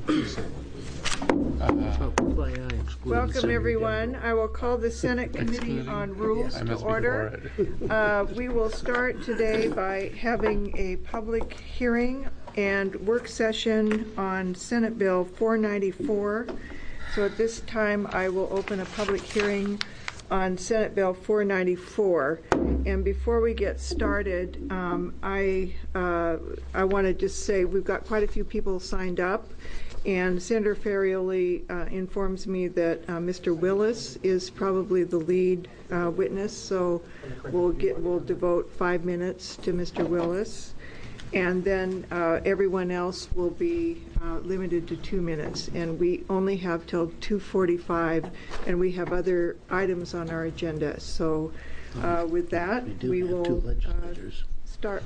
Welcome, everyone. I will call the Senate Committee on Rules to order. We will start today by having a public hearing and work session on Senate Bill 494. So at this time, I will open a public hearing on Senate Bill 494. And before we get started, I want to just say we've got quite a few people signed up. And Senator Ferrioli informs me that Mr. Willis is probably the lead witness, so we'll devote 5 minutes to Mr. Willis, and then everyone else will be limited to 2 minutes. And we only have till 2:45, and we have other items on our agenda. So with that, we will start.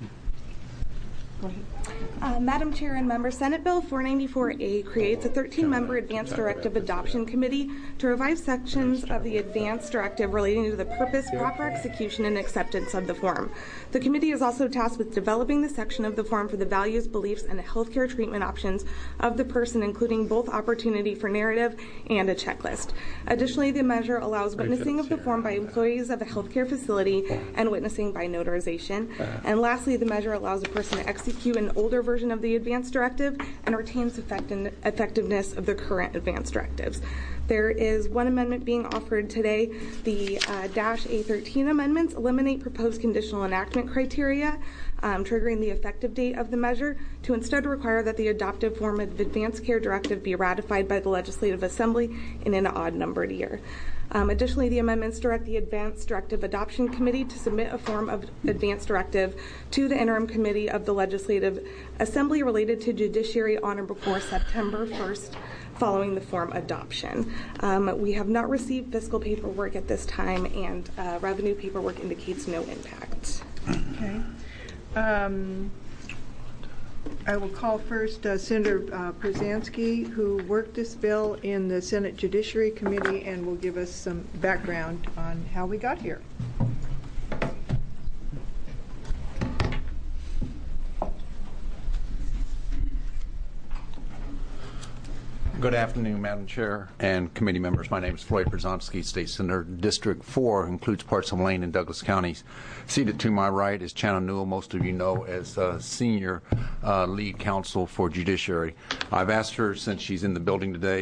Go ahead. Madam Chair and members, Senate Bill 494A creates a 13-member Advance Directive Adoption Committee to revise sections of the Advance Directive relating to the purpose, proper execution, and acceptance of the form. The committee is also tasked with developing the section of the form for the values, beliefs, and healthcare treatment options of the person, including both opportunity for narrative and a checklist. Additionally, the measure allows witnessing of the form by employees of a healthcare facility and witnessing by notarization. And lastly, the measure allows a person to execute an older version of the Advance Directive and retains effectiveness of the current Advance Directives. There is one amendment being offered today. The -A13 amendments eliminate proposed conditional enactment criteria, triggering the effective date of the measure, to instead require that the adoptive form of Advance Care Directive be ratified by the Legislative Assembly in an odd-numbered year. Additionally, the amendments direct the Advance Directive Adoption Committee to submit a form of Advance Directive to the Interim Committee of the Legislative Assembly related to judiciary on or before September 1st following the form adoption. We have not received fiscal paperwork at this time, and revenue paperwork indicates no impact. Okay. I will call first Senator Przansky, who worked this bill in the Senate Judiciary Committee and will give us some background on how we got here. Good afternoon, Madam Chair and committee members. My name is Floyd Przansky, State Senator. District 4 includes parts of Lane and Douglas counties. Seated to my right is Chana Newell, most of you know as Senior Lead Counsel for Judiciary. I've asked her, since she's in the building today,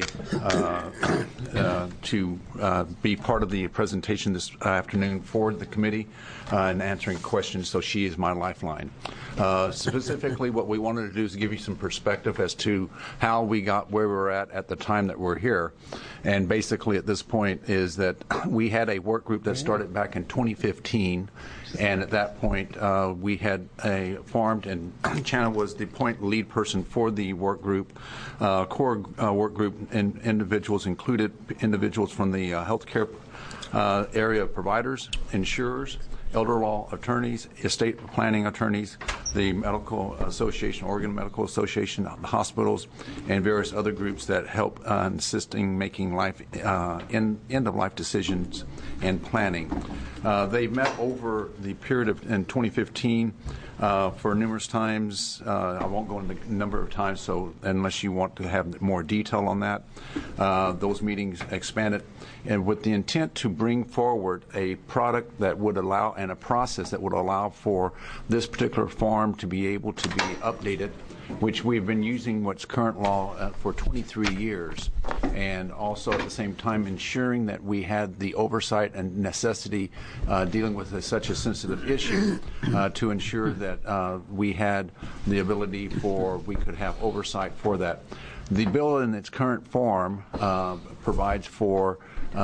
to be part of the presentation this afternoon for the committee and answering questions, so she is my lifeline. Specifically, what we wanted to do is give you some perspective as to how we got where we're at the time that we're here. And basically at this point is that we had a work group that started back in 2015, and at that point we had formed, and Chana was the lead person for the work group. Core work group and individuals included individuals from the healthcare area of providers, insurers, elder law attorneys, estate planning attorneys, the Medical Association, Oregon Medical Association, the hospitals, and various other groups that help assisting making end-of-life decisions and planning. They met over the period of in 2015 for numerous times. I won't go into the number of times, so unless you want to have more detail on that, those meetings expanded, and with the intent to bring forward a product that would allow, and a process that would allow for this particular form to be able to be updated, which we've been using what's current law for 23 years, and also at the same time ensuring that we had the oversight and necessity dealing with such a sensitive issue to ensure that we had the ability we could have oversight for that. The bill in its current form provides for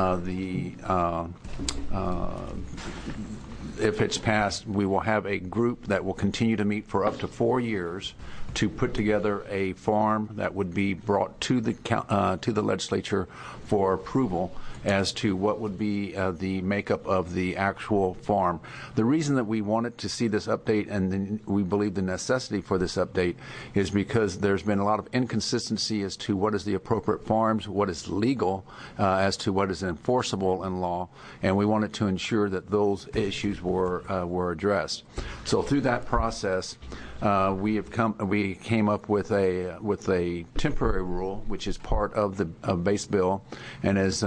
if it's passed, we will have a group that will continue to meet for up to 4 years to put together a form that would be brought to the legislature for approval as to what would be the makeup of the actual form. The reason that we wanted to see this update, and we believe the necessity for this update, is because there's been a lot of inconsistency as to what is the appropriate forms, what is legal, as to what is enforceable in law, and we wanted to ensure that those issues were addressed. So through that process, we came up with a temporary rule, which is part of the base bill, and as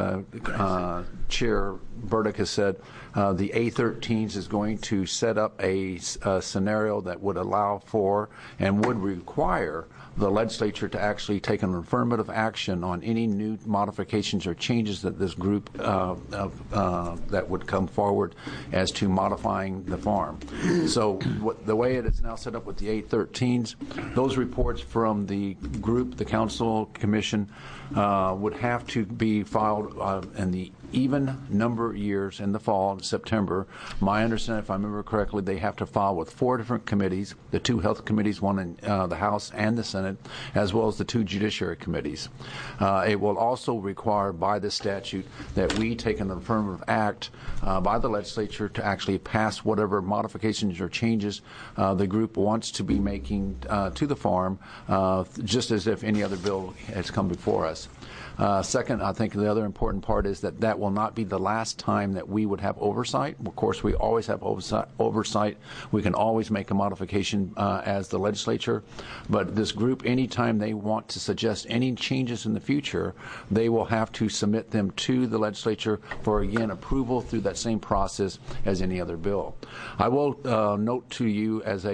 Chair Burdick has said, the A13s is going to set up a scenario that would allow for and would require the legislature to actually take an affirmative action on any new modifications or changes that this group that would come forward as to modifying the farm. So the way it is now set up with the 813s, those reports from the group, the council, commission, would have to be filed in the even number years in the fall, in September. My understanding, if I remember correctly, they have to file with 4 different committees, the 2 health committees, one in the House and the Senate, as well as the 2 judiciary committees. It will also require by the statute that we take an affirmative act by the legislature to actually pass whatever modifications or changes the group wants to be making to the farm, just as if any other bill has come before us. Second, I think the other important part is that will not be the last time that we would have oversight. Of course, we always have oversight. We can always make a modification as the legislature, but this group, anytime they want to suggest any changes in the future, they will have to submit them to the legislature for, again, approval through that same process as any other bill. I will note to you as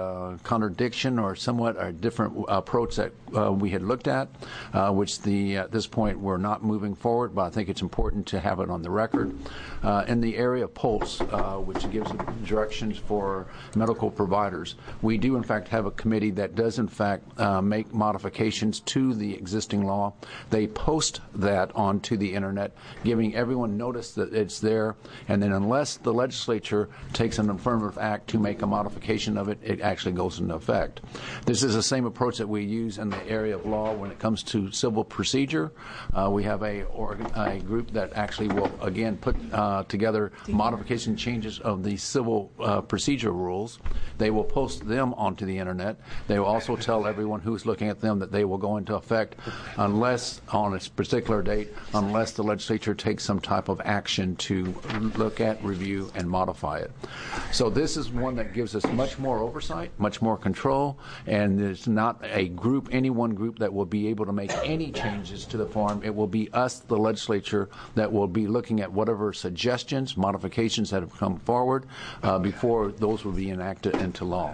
a contradiction or somewhat a different approach that we had looked at, which at this point we're not moving forward, but I think it's important to have it on the record. In the area of PULSE, which gives directions for medical providers, we do in fact have a committee that does in fact make modifications to the existing law. They post that onto the internet, giving everyone notice that it's there, and then unless the legislature takes an affirmative act to make a modification of it, it actually goes into effect. This is the same approach that we use in the area of law when it comes to civil procedure. We have a group that actually will again put together modification changes of the civil procedure rules. They will post them onto the internet. They will also tell everyone who's looking at them that they will go into effect unless on a particular date, unless the legislature takes some type of action to look at, review, and modify it. So this is one that gives us much more oversight, much more control, and there's not a group, any one group that will be able to make any changes to the farm. It will be us, the legislature, that will be looking at whatever suggestions, modifications that have come forward before those will be enacted into law.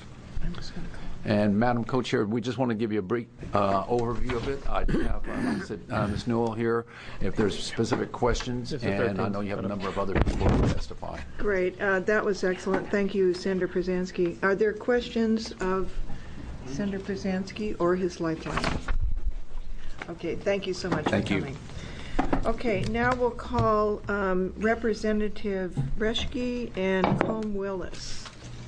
And Madam Co-Chair, we just want to give you a brief overview of it. I do have, like I said, Ms. Newell here, if there's specific questions, and I know you have a number of other people who testify. Great. That was excellent. Thank you, Senator Przanski. Are there questions of Senator Przanski or his lifeline? Okay, thank you so much for coming. Okay, now we'll call Representative Reschke and Combe Willis.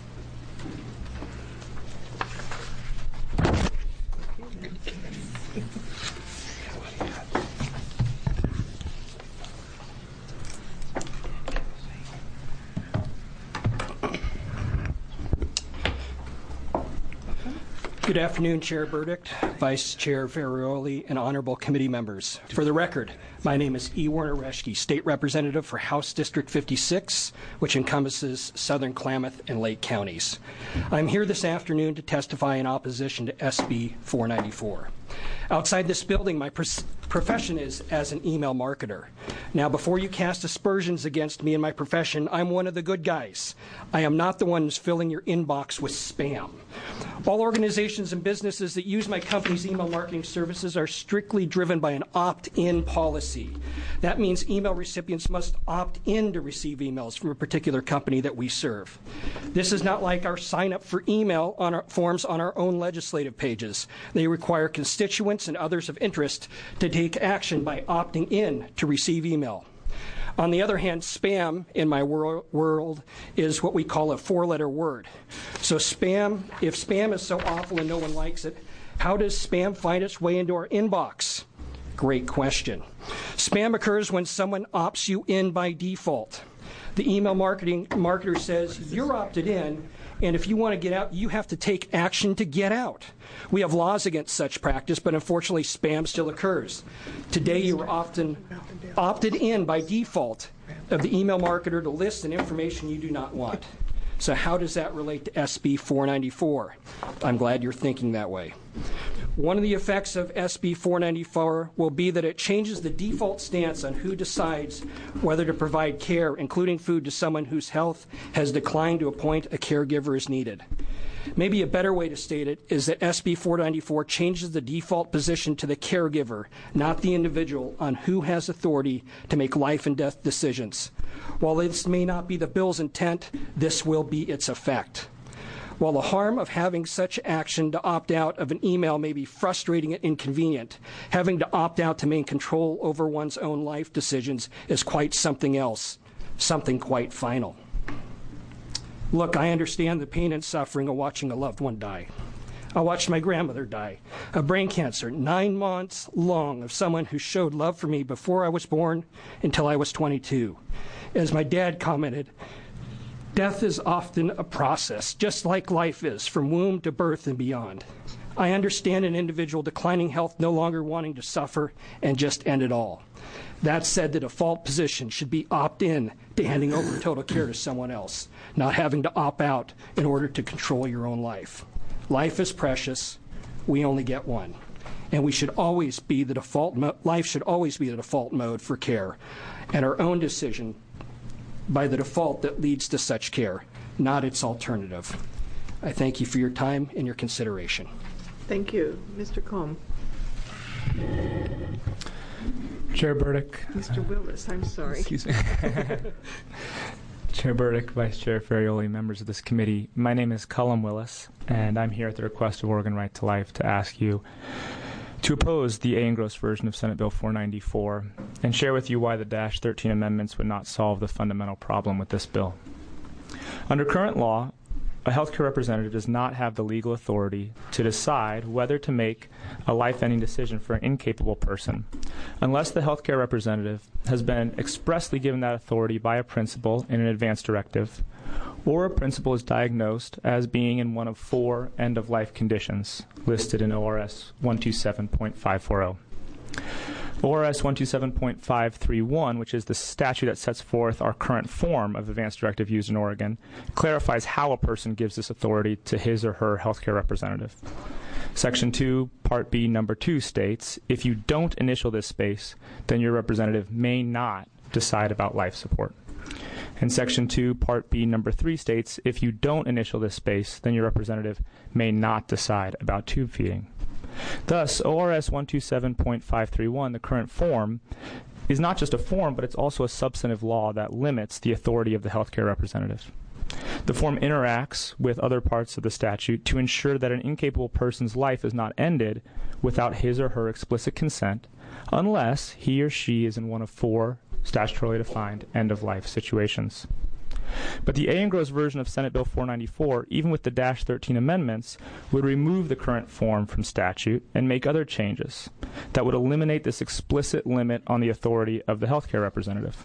Good afternoon, Chair Burdick, Vice Chair Ferrioli, and honorable committee members. For the record, my name is E. Warner Reschke, State Representative for House District 56, which encompasses Southern Klamath and Lake counties. I'm here this afternoon to testify in opposition to SB 494. Outside this building, my profession is as an email marketer. Now, before you cast aspersions against me and my profession, I'm one of the good guys. I am not the one who's filling your inbox with spam. All organizations and businesses that use my company's email marketing services are strictly driven by an opt-in policy. That means email recipients must opt in to receive emails from a particular company that we serve. This is not like our sign up for email on our forms on our own legislative pages. They require constituents and others of interest to take action by opting in to receive email. On the other hand, spam in my world is what we call a 4-letter word. So if spam is so awful and no one likes it, how does spam find its way into our inbox? Great question. Spam occurs when someone opts you in by default. The email marketer says you're opted in, and if you want to get out, you have to take action to get out. We have laws against such practice, but unfortunately, spam still occurs. Today, you are often opted in by default of the email marketer to lists and information you do not want. So how does that relate to SB 494? I'm glad you're thinking that way. One of the effects of SB 494 will be that it changes the default stance on who decides whether to provide care, including food, to someone whose health has declined to a point a caregiver is needed. Maybe a better way to state it is that SB 494 changes the default position to the caregiver, not the individual, on who has authority to make life and death decisions. While this may not be the bill's intent, this will be its effect. While the harm of having such action to opt out of an email may be frustrating and inconvenient, having to opt out to maintain control over one's own life decisions is quite something else, something quite final. Look, I understand the pain and suffering of watching a loved one die. I watched my grandmother die of brain cancer, 9 months long, of someone who showed love for me before I was born until I was 22. As my dad commented, death is often a process, just like life is, from womb to birth and beyond. I understand an individual declining health no longer wanting to suffer and just end it all. That said, the default position should be opt-in to handing over total care to someone else, not having to opt out in order to control your own life. Life is precious. We only get one. And we should always be the default life should always be the default mode for care, and our own decision by the default that leads to such care, not its alternative. I thank you for your time and your consideration. Thank you. Mr. Combe. Chair Burdick. Mr. Willis, I'm sorry. Excuse me. Chair Burdick, Vice Chair Ferrioli, members of this committee. My name is Cullum Willis, and I'm here at the request of Oregon Right to Life to ask you to oppose the A. Engross version of Senate Bill 494 and share with you why the -13 amendments would not solve the fundamental problem with this bill. Under current law, a healthcare representative does not have the legal authority to decide whether to make a life-ending decision for an incapable person unless the healthcare representative has been expressly given that authority by a principal in an advance directive, or a principal is diagnosed as being in one of 4 end-of-life conditions listed in ORS 127.540. ORS 127.531, which is the statute that sets forth our current form of advance directive used in Oregon, clarifies how a person gives this authority to his or her healthcare representative. Section 2, Part B, Number 2 states, if you don't initial this space, then your representative may not decide about life support. And Section 2, Part B, Number 3 states, if you don't initial this space, then your representative may not decide about tube feeding. Thus, ORS 127.531, the current form, is not just a form, but it's also a substantive law that limits the authority of the healthcare representative. The form interacts with other parts of the statute to ensure that an incapable person's life is not ended without his or her explicit consent, unless he or she is in one of 4 statutorily defined end-of-life situations. But the A. Engross version of Senate Bill 494, even with the -13 amendments, would remove the current form from statute and make other changes that would eliminate this explicit limit on the authority of the healthcare representative.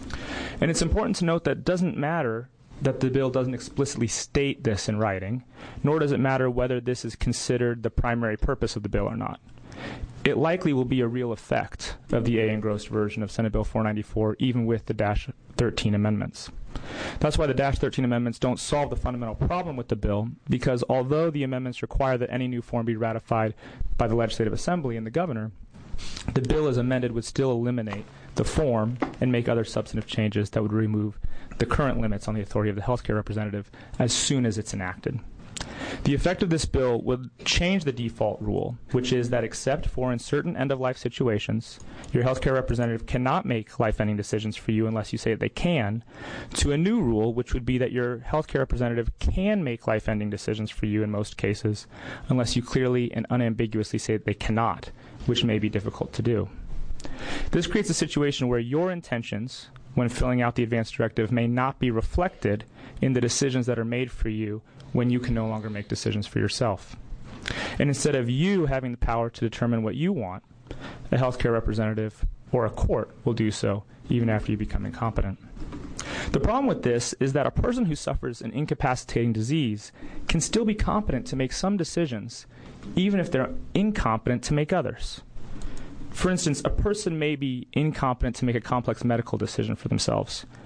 And it's important to note that it doesn't matter that the bill doesn't explicitly state this in writing, nor does it matter whether this is considered the primary purpose of the bill or not. It likely will be a real effect of the A. Engross version of Senate Bill 494, even with the -13 amendments. That's why the -13 amendments don't solve the fundamental problem with the bill, because although the amendments require that any new form be ratified by the Legislative Assembly and the governor, the bill as amended would still eliminate the form and make other substantive changes that would remove the current limits on the authority of the healthcare representative as soon as it's enacted. The effect of this bill would change the default rule, which is that except for in certain end-of-life situations, your healthcare representative cannot make life-ending decisions for you unless you say that they can, to a new rule, which would be that your healthcare representative can make life-ending decisions for you in most cases, unless you clearly and unambiguously say that they cannot, which may be difficult to do. This creates a situation where your intentions when filling out the advance directive may not be reflected in the decisions that are made for you when you can no longer make decisions for yourself. And instead of you having the power to determine what you want, a healthcare representative or a court will do so even after you become incompetent. The problem with this is that a person who suffers an incapacitating disease can still be competent to make some decisions, even if they're incompetent to make others. For instance, a person may be incompetent to make a complex medical decision for themselves,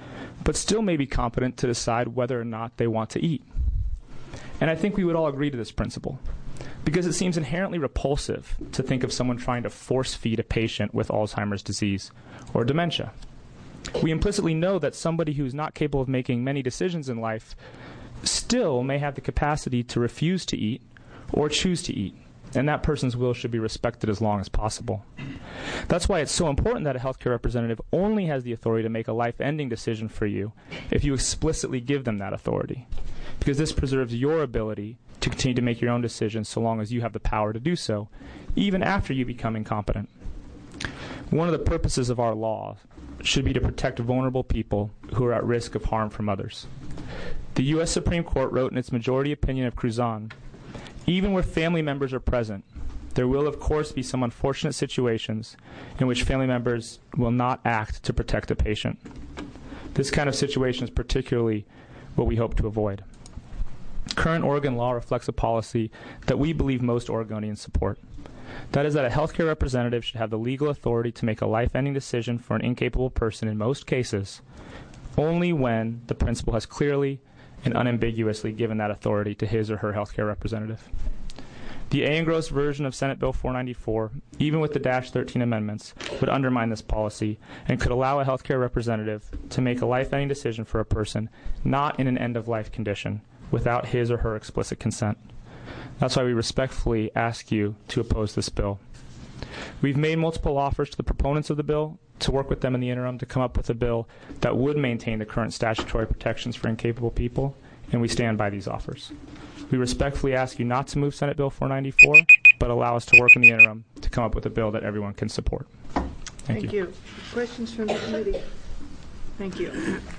but still may be competent to decide whether or not they want to eat. And I think we would all agree to this principle, because it seems inherently repulsive to think of someone trying to force-feed a patient with Alzheimer's disease or dementia. We implicitly know that somebody who's not capable of making many decisions in life still may have the capacity to refuse to eat or choose to eat, and that person's will should be respected as long as possible. That's why it's so important that a healthcare representative only has the authority to make a life-ending decision for you if you explicitly give them that authority, because this preserves your ability to continue to make your own decisions so long as you have the power to do so, even after you become incompetent. One of the purposes of our law should be to protect vulnerable people who are at risk of harm from others. The U.S. Supreme Court wrote in its majority opinion of Cruzan, even where family members are present, there will of course be some unfortunate situations in which family members will not act to protect a patient. This kind of situation is particularly what we hope to avoid. Current Oregon law reflects a policy that we believe most Oregonians support. That is that a healthcare representative should have the legal authority to make a life-ending decision for an incapable person in most cases, only when the principal has clearly and unambiguously given that authority to his or her healthcare representative. The A. Gross version of Senate Bill 494, even with the -13 amendments, would undermine this policy and could allow a healthcare representative to make a life-ending decision for a person not in an end-of-life condition without his or her explicit consent. That's why we respectfully ask you to oppose this bill. We've made multiple offers to the proponents of the bill to work with them in the interim to come up with a bill that would maintain the current statutory protections for incapable people, and we stand by these offers. We respectfully ask you not to move Senate Bill 494, but allow us to work in the interim to come up with a bill that everyone can support. Thank you. Questions from the committee? Thank you.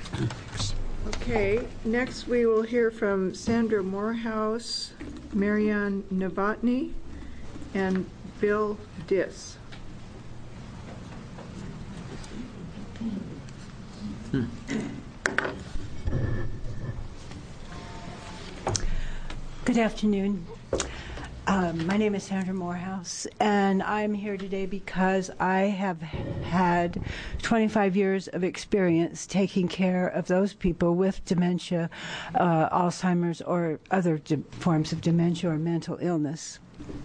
Okay, next we will hear from Sandra Morehouse, Marianne Novotny, and Bill Diss. Good afternoon. My name is Sandra Morehouse, and I'm here today because I have had 25 years of experience taking care of those people with dementia, Alzheimer's, or other forms of dementia or mental illness.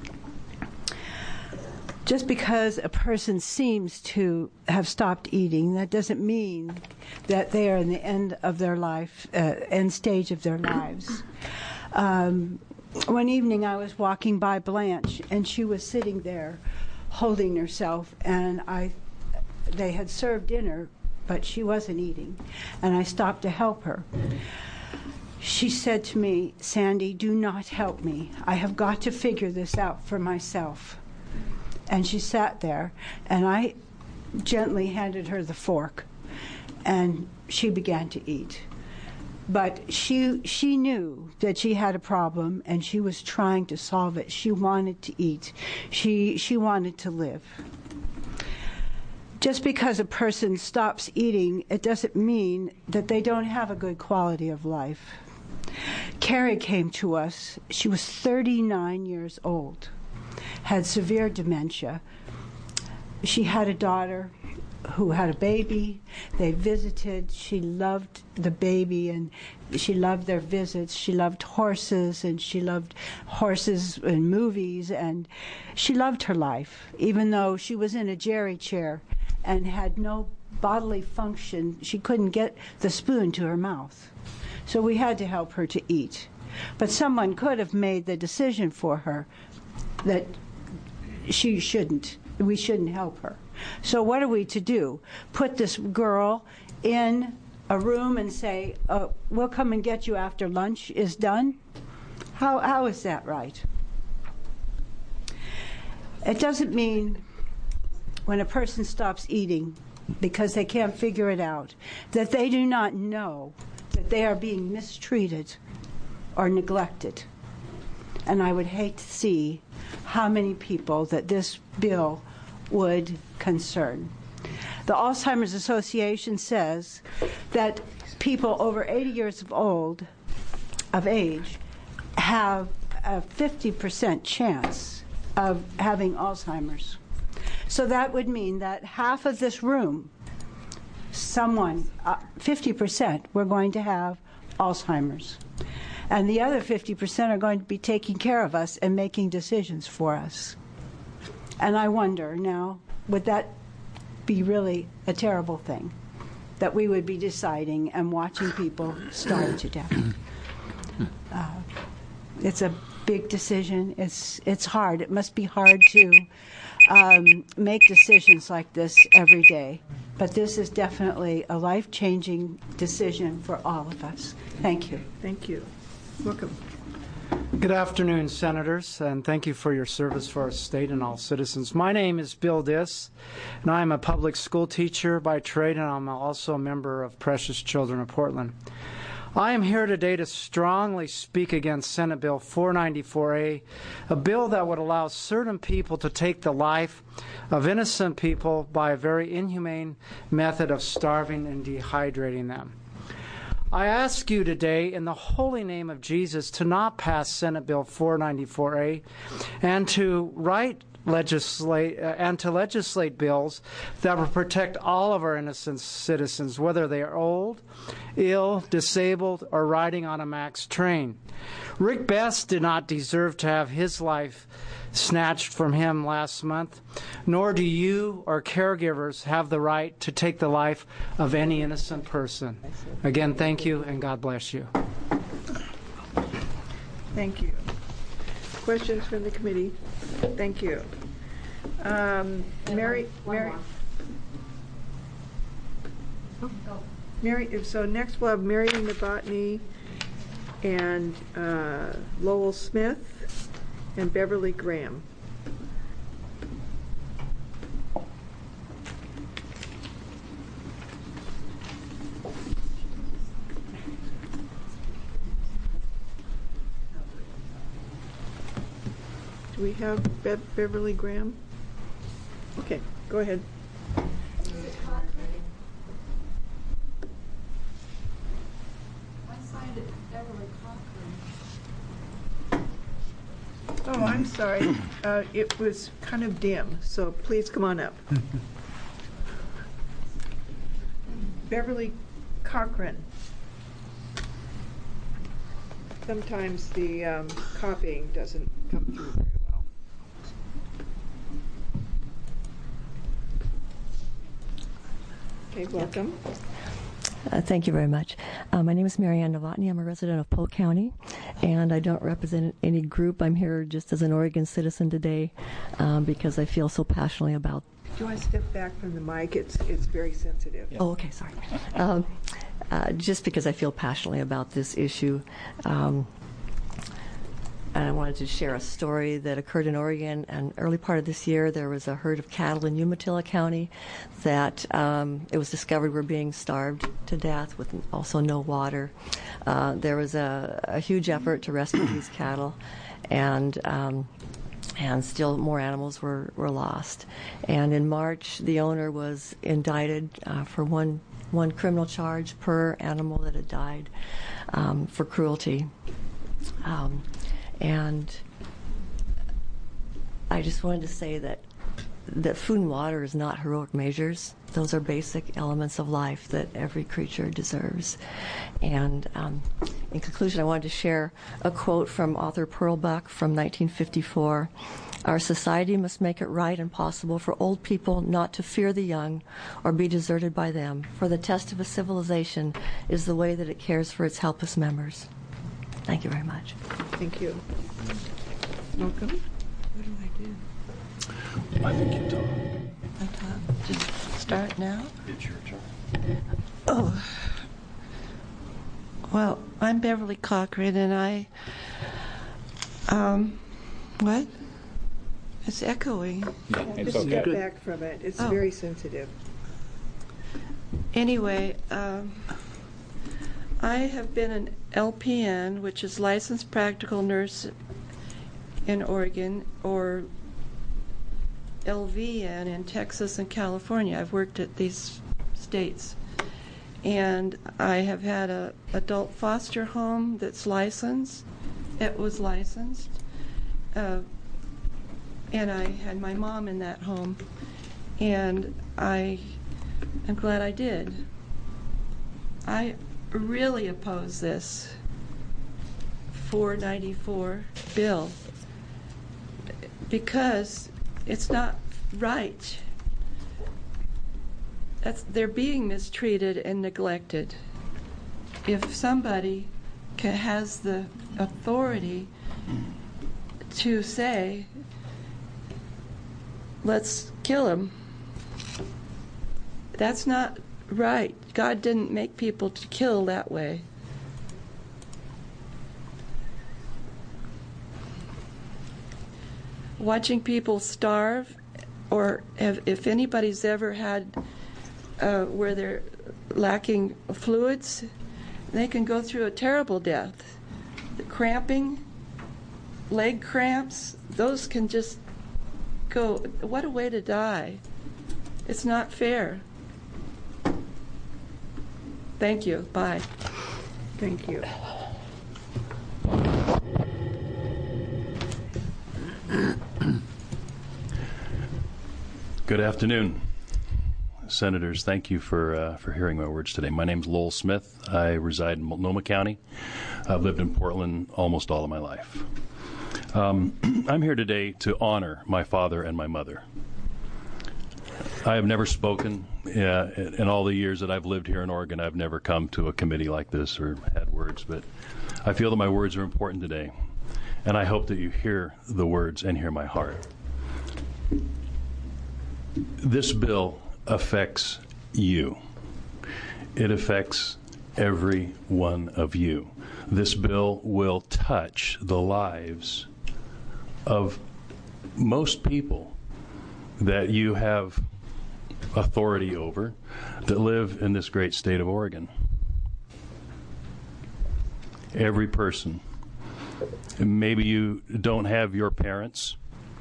Just because a person seems to have stopped eating, that doesn't mean that they are in the end of their life, end stage of their lives. One evening I was walking by Blanche, and she was sitting there holding herself, and they had served dinner, but she wasn't eating, and I stopped to help her. She said to me, "Sandy, do not help me. I have got to figure this out for myself." And she sat there, and I gently handed her the fork, and she began to eat. But she knew that she had a problem, and she was trying to solve it. She wanted to eat. She wanted to live. Just because a person stops eating, it doesn't mean that they don't have a good quality of life. Carrie came to us. She was 39 years old, had severe dementia. She had a daughter who had a baby. They visited. She loved the baby, and she loved their visits. She loved horses, and she loved horses and movies, and she loved her life, even though she was in a jerry chair and had no bodily function. She couldn't get the spoon to her mouth. So we had to help her to eat. But someone could have made the decision for her that we shouldn't help her. So what are we to do? Put this girl in a room and say, we'll come and get you after lunch is done? How is that right? It doesn't mean when a person stops eating because they can't figure it out that they do not know that they are being mistreated or neglected. And I would hate to see how many people that this bill would concern. The Alzheimer's Association says that people over 80 years of age have a 50% chance of having Alzheimer's. So that would mean that half of this room someone, 50%, we're going to have Alzheimer's. And the other 50% are going to be taking care of us and making decisions for us. And I wonder now, would that be really a terrible thing? That we would be deciding and watching people starve to death. It's a big decision. It's hard. It must be hard to make decisions like this every day. But this is definitely a life-changing decision for all of us. Thank you. Thank you. Welcome. Good afternoon, Senators, and thank you for your service for our state and all citizens. My name is Bill Diss, and I am a public school teacher by trade, and I'm also a member of Precious Children of Portland. I am here today to strongly speak against Senate Bill 494A, a bill that would allow certain people to take the life of innocent people by a very inhumane method of starving and dehydrating them. I ask you today, in the holy name of Jesus, to not pass Senate Bill 494A and to legislate bills that will protect all of our innocent citizens, whether they are old, ill, disabled, or riding on a MAX train. Rick Best did not deserve to have his life snatched from him last month, nor do you or caregivers have the right to take the life of any innocent person. Again, thank you, and God bless you. Thank you. Questions from the committee? Thank you. So next we'll have Marion Novotny and Lowell Smith and Beverly Graham. Do we have Beverly Graham? Okay, go ahead. Oh, I'm sorry. It was kind of dim, so please come on up. Beverly Cochran. Sometimes the copying doesn't come through very well. Okay, welcome. Thank you very much. My name is Marianne Novotny. I'm a resident of Polk County, and I don't represent any group. I'm here just as an Oregon citizen today because I feel so passionately about. Do you want to step back from the mic? It's very sensitive. Oh, okay, sorry. Just because I feel passionately about this issue. And I wanted to share a story that occurred in Oregon. And early part of this year, there was a herd of cattle in Umatilla County that it was discovered were being starved to death with also no water. There was a huge effort to rescue these cattle, and still more animals were lost. And in March, the owner was indicted for one criminal charge per animal that had died for cruelty. And I just wanted to say that food and water is not heroic measures. Those are basic elements of life that every creature deserves. And in conclusion, I wanted to share a quote from author Pearl Buck from 1954. Our society must make it right and possible for old people not to fear the young or be deserted by them, for the test of a civilization is the way that it cares for its helpless members. Thank you very much. Thank you. Welcome. What do I do? I think you talk. I talk. Just start now? It's your turn. Oh. Well, I'm Beverly Cochran, and I... what? It's echoing. It's Just okay. step back from it. It's very sensitive. Anyway, I have been an LPN, which is licensed practical nurse in Oregon, or LVN in Texas and California. I've worked at these states. And I have had an adult foster home that's licensed. It was licensed. And I had my mom in that home. And I am glad I did. I really oppose this 494 bill because it's not right. They're being mistreated and neglected. If somebody has the authority to say, let's kill him, that's not right. God didn't make people to kill that way. Watching people starve, or if anybody's ever had where they're lacking fluids, they can go through a terrible death. The cramping, leg cramps, those can just go. What a way to die. It's not fair. Thank you. Bye. Thank you. Good afternoon, Senators. Thank you for hearing my words today. My name's Lowell Smith. I reside in Multnomah County. I've lived in Portland almost all of my life. I'm here today to honor my father and my mother. I have never spoken in all the years that I've lived here in Oregon. I've never come to a committee like this or had words, but I feel that my words are important today, and I hope that you hear the words and hear my heart. This bill affects you. It affects every one of you. This bill will touch the lives of most people that you have authority over that live in this great state of Oregon. Every person. Maybe you don't have your parents,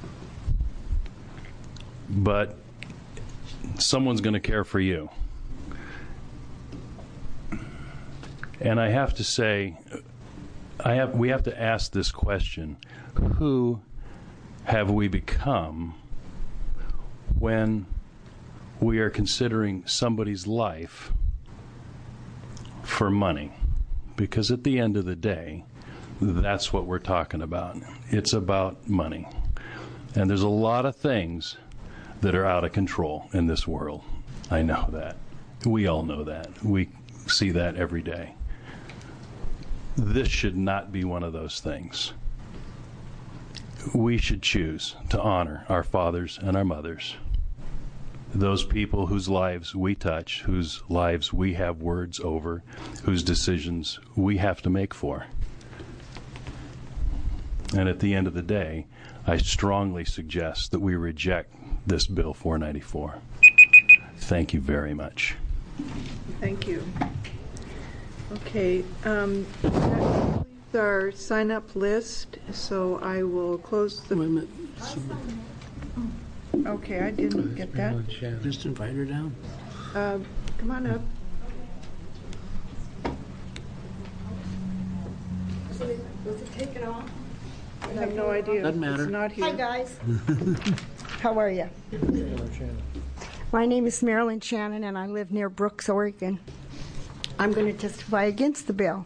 but someone's going to care for you. And I have to say, we have to ask this question: who have we become when we are considering somebody's life for money? Because at the end of the day, that's what we're talking about. It's about money. And there's a lot of things that are out of control in this world. I know that. We all know that. We see that every day. This should not be one of those things. We should choose to honor our fathers and our mothers, those people whose lives we touch, whose lives we have words over, whose decisions we have to make for. And at the end of the day, I strongly suggest that we reject this Bill 494. Thank you very much. Thank you. Okay, that completes our sign-up list, so I will close the... Wait a minute. Okay, I didn't get that. Just invite her down. Come on up. Was it taken off? I have no idea. Doesn't matter. It's not here. Hi, guys. How are you? My name is Marilyn Shannon, and I live near Brooks, Oregon. I'm going to testify against the bill.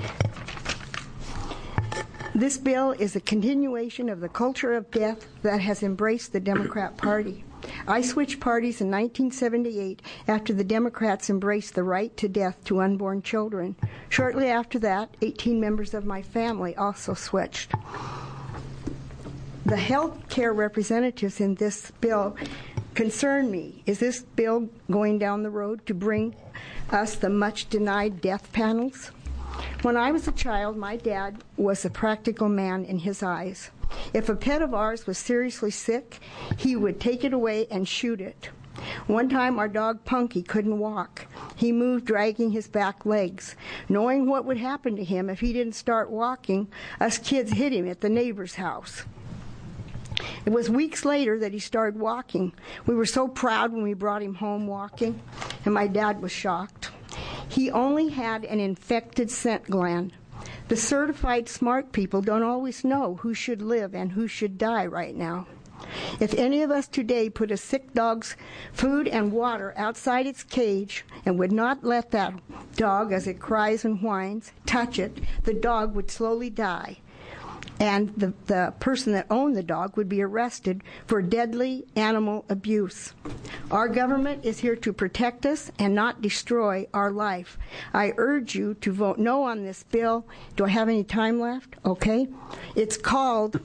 This bill is a continuation of the culture of death that has embraced the Democrat Party. I switched parties in 1978 after the Democrats embraced the right to death to unborn children. Shortly after that, 18 members of my family also switched. The health care representatives in this bill concern me. Is this bill going down the road to bring us the much denied death panels? When I was a child, my dad was a practical man in his eyes. If a pet of ours was seriously sick, he would take it away and shoot it. One time our dog Punky couldn't walk. He moved dragging his back legs. Knowing what would happen to him if he didn't start walking, us kids hid him at the neighbor's house. It was weeks later that he started walking. We were so proud when we brought him home walking, and my dad was shocked. He only had an infected scent gland. The certified smart people don't always know who should live and who should die right now. If any of us today put a sick dog's food and water outside its cage and would not let that dog, as it cries and whines, touch it, the dog would slowly die. And the person that owned the dog would be arrested for deadly animal abuse. Our government is here to protect us and not destroy our life. I urge you to vote no on this bill. Do I have any time left? Okay. It's called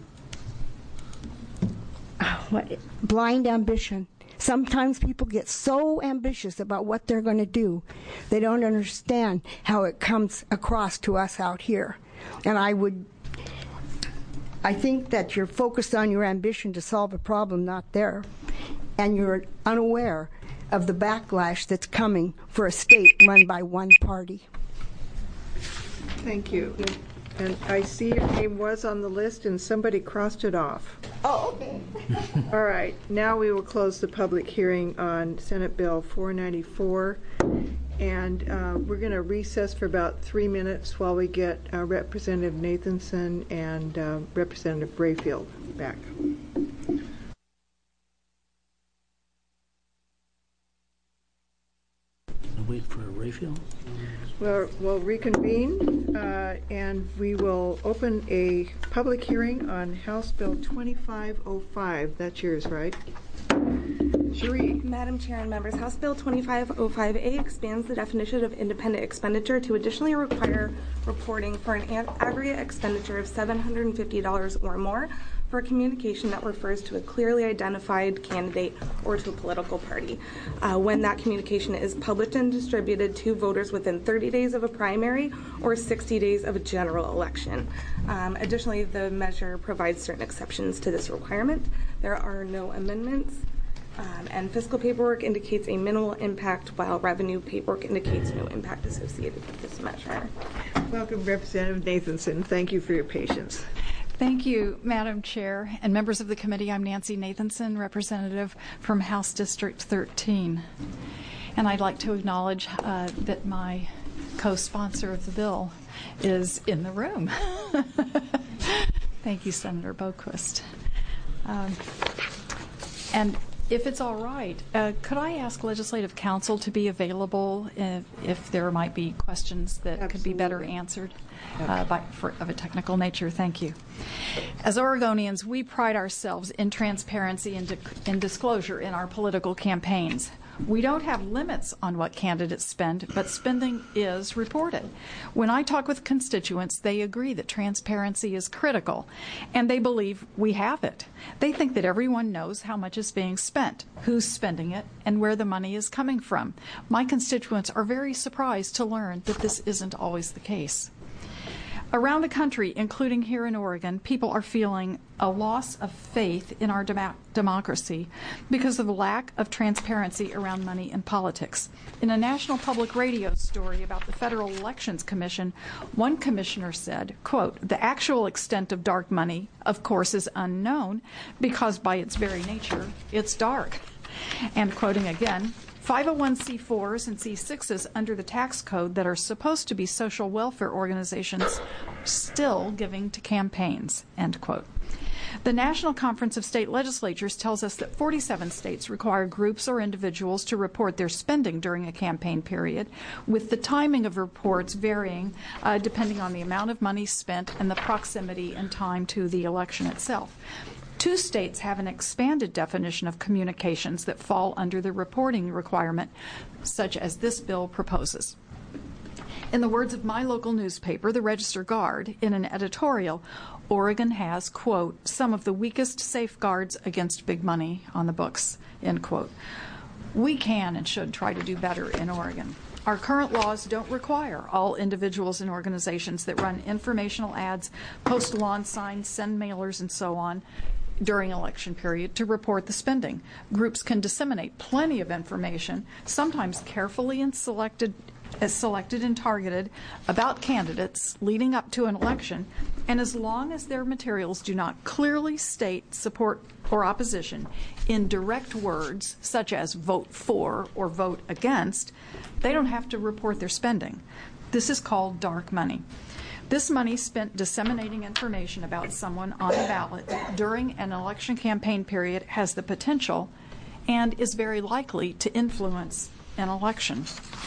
blind ambition. Sometimes people get so ambitious about what they're going to do, they don't understand how it comes across to us out here. And I think that you're focused on your ambition to solve a problem not there, and you're unaware of the backlash that's coming for a state run by one party. Thank you. And I see your name was on the list and somebody crossed it off. Oh, okay. All right. Now we will close the public hearing on Senate Bill 494. And we're going to recess for about 3 minutes while we get Representative Nathanson and Representative Brayfield back. Wait for Rayfield? We'll reconvene and we will open a public hearing on House Bill 2505. That's yours, right? Cherie. Madam Chair and members, House Bill 2505A expands the definition of independent expenditure to additionally require reporting for an aggregate expenditure of $750 or more for a communication that refers to a clearly identified candidate or to a political party. When that communication is published and distributed to voters within 30 days of a primary or 60 days of a general election. Additionally, the measure provides certain exceptions to this requirement. There are no amendments. And fiscal paperwork indicates a minimal impact, while revenue paperwork indicates no impact associated with this measure. Welcome, Representative Nathanson. Thank you for your patience. Thank you, Madam Chair and members of the committee. I'm Nancy Nathanson, representative from House District 13. And I'd like to acknowledge that my co-sponsor of the bill is in the room. Thank you, Senator Boquist. And if it's all right, could I ask Legislative Counsel to be available if there might be questions that Absolutely. could be better answered of a technical nature? Thank you. As Oregonians, we pride ourselves in transparency and disclosure in our political campaigns. We don't have limits on what candidates spend, but spending is reported. When I talk with constituents, they agree that transparency is critical, and they believe we have it. They think that everyone knows how much is being spent, who's spending it, and where the money is coming from. My constituents are very surprised to learn that this isn't always the case. Around the country, including here in Oregon, people are feeling a loss of faith in our democracy because of the lack of transparency around money and politics. In a national public radio story about the Federal Elections Commission, one commissioner said, quote, "The actual extent of dark money, of course, is unknown because by its very nature, it's dark." And quoting again, 501c4s and C6s under the tax code that are supposed to be social welfare organizations still giving to campaigns, end quote. The National Conference of State Legislatures tells us that 47 states require groups or individuals to report their spending during a campaign period, with the timing of reports varying depending on the amount of money spent and the proximity and time to the election itself. 2 states have an expanded definition of communications that fall under the reporting requirement, such as this bill proposes. In the words of my local newspaper, the Register Guard, in an editorial, Oregon has, quote, "some of the weakest safeguards against big money on the books," end quote. We can and should try to do better in Oregon. Our current laws don't require all individuals and organizations that run informational ads, post lawn signs, send mailers, and so on during election period to report the spending. Groups can disseminate plenty of information, sometimes carefully and selected and targeted, about candidates leading up to an election, and as long as their materials do not clearly state support or opposition in direct words such as vote for or vote against, they don't have to report their spending. This is called dark money. This money spent disseminating information about someone on the ballot during an election campaign period has the potential and is very likely to influence an election.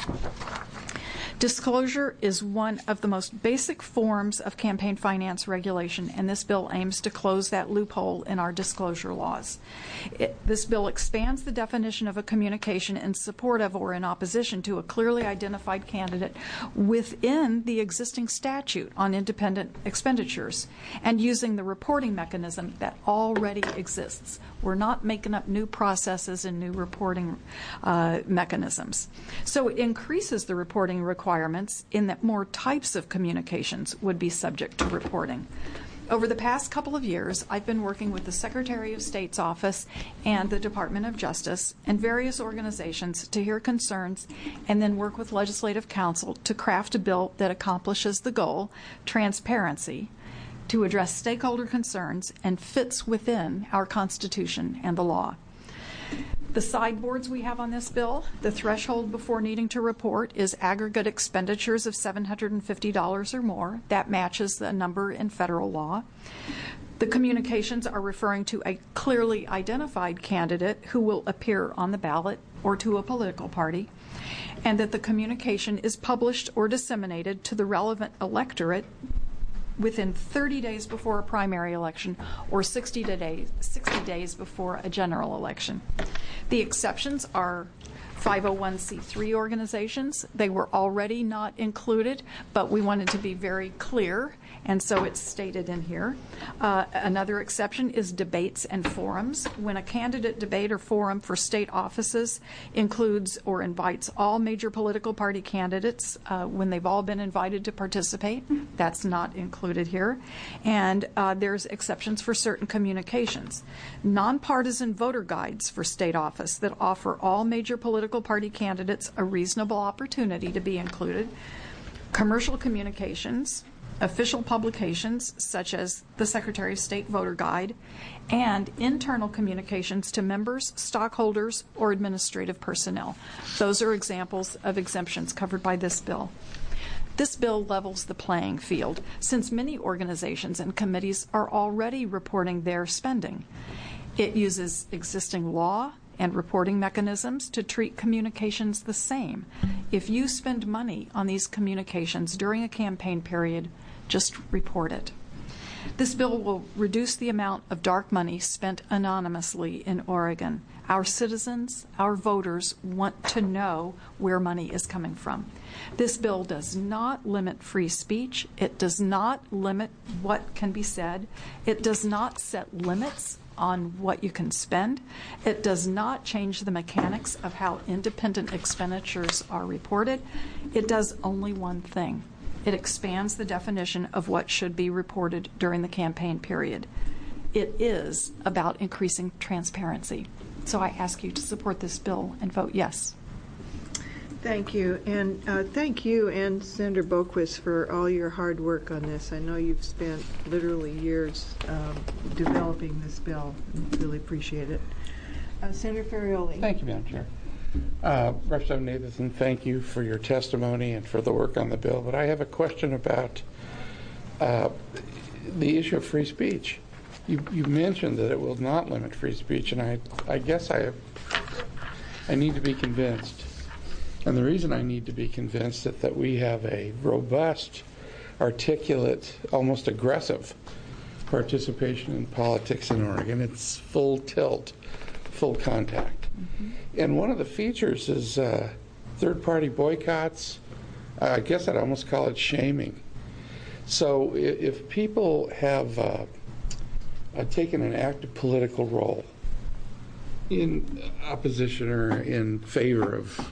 Disclosure is one of the most basic forms of campaign finance regulation, and this bill aims to close that loophole in our disclosure laws. This bill expands the definition of a communication in support of or in opposition to a clearly identified candidate within the existing statute on independent expenditures and using the reporting mechanism that already exists. We're not making up new processes and new reporting mechanisms. So it increases the reporting requirements in that more types of communications would be subject to reporting. Over the past couple of years, I've been working with the Secretary of State's office and the Department of Justice and various organizations to hear concerns and then work with Legislative Counsel to craft a bill that accomplishes the goal, transparency, to address stakeholder concerns and fits within our Constitution and the law. The sideboards we have on this bill, the threshold before needing to report is aggregate expenditures of $750 or more. That matches the number in federal law. The communications are referring to a clearly identified candidate who will appear on the ballot or to a political party, and that the communication is published or disseminated to the relevant electorate within 30 days before a primary election or 60 days before a general election. The exceptions are 501c3 organizations. They were already not included, but we wanted to be very clear, and so it's stated in here. Another exception is debates and forums. When a candidate debate or forum for state offices includes or invites all major political party candidates when they've all been invited to participate, that's not included here. And there's exceptions for certain communications. Nonpartisan voter guides for state office that offer all major political party candidates a reasonable opportunity to be included. Commercial communications, official publications such as the Secretary of State Voter Guide, and internal communications to members, stockholders, or administrative personnel. Those are examples of exemptions covered by this bill. This bill levels the playing field since many organizations and committees are already reporting their spending. It uses existing law and reporting mechanisms to treat communications the same. If you spend money on these communications during a campaign period, just report it. This bill will reduce the amount of dark money spent anonymously in Oregon. Our citizens, our voters, want to know where money is coming from. This bill does not limit free speech. It does not limit what can be said. It does not set limits on what you can spend. It does not change the mechanics of how independent expenditures are reported. It does only one thing. It expands the definition of what should be reported during the campaign period. It is about increasing transparency. So I ask you to support this bill and vote yes. Thank you, and thank you and Senator Boquist for all your hard work on this. I know you've spent literally years developing this bill. Really appreciate it. Senator Ferrioli. Thank you, Madam Chair. Representative Nathan, thank you for your testimony and for the work on the bill. But I have a question about the issue of free speech. You mentioned that it will not limit free speech, and I guess I need to be convinced. And the reason I need to be convinced is that we have a robust, articulate, almost aggressive participation in politics in Oregon. It's full tilt, full contact. Mm-hmm. And one of the features is third-party boycotts. I guess I'd almost call it shaming. So if people have taken an active political role in opposition or in favor of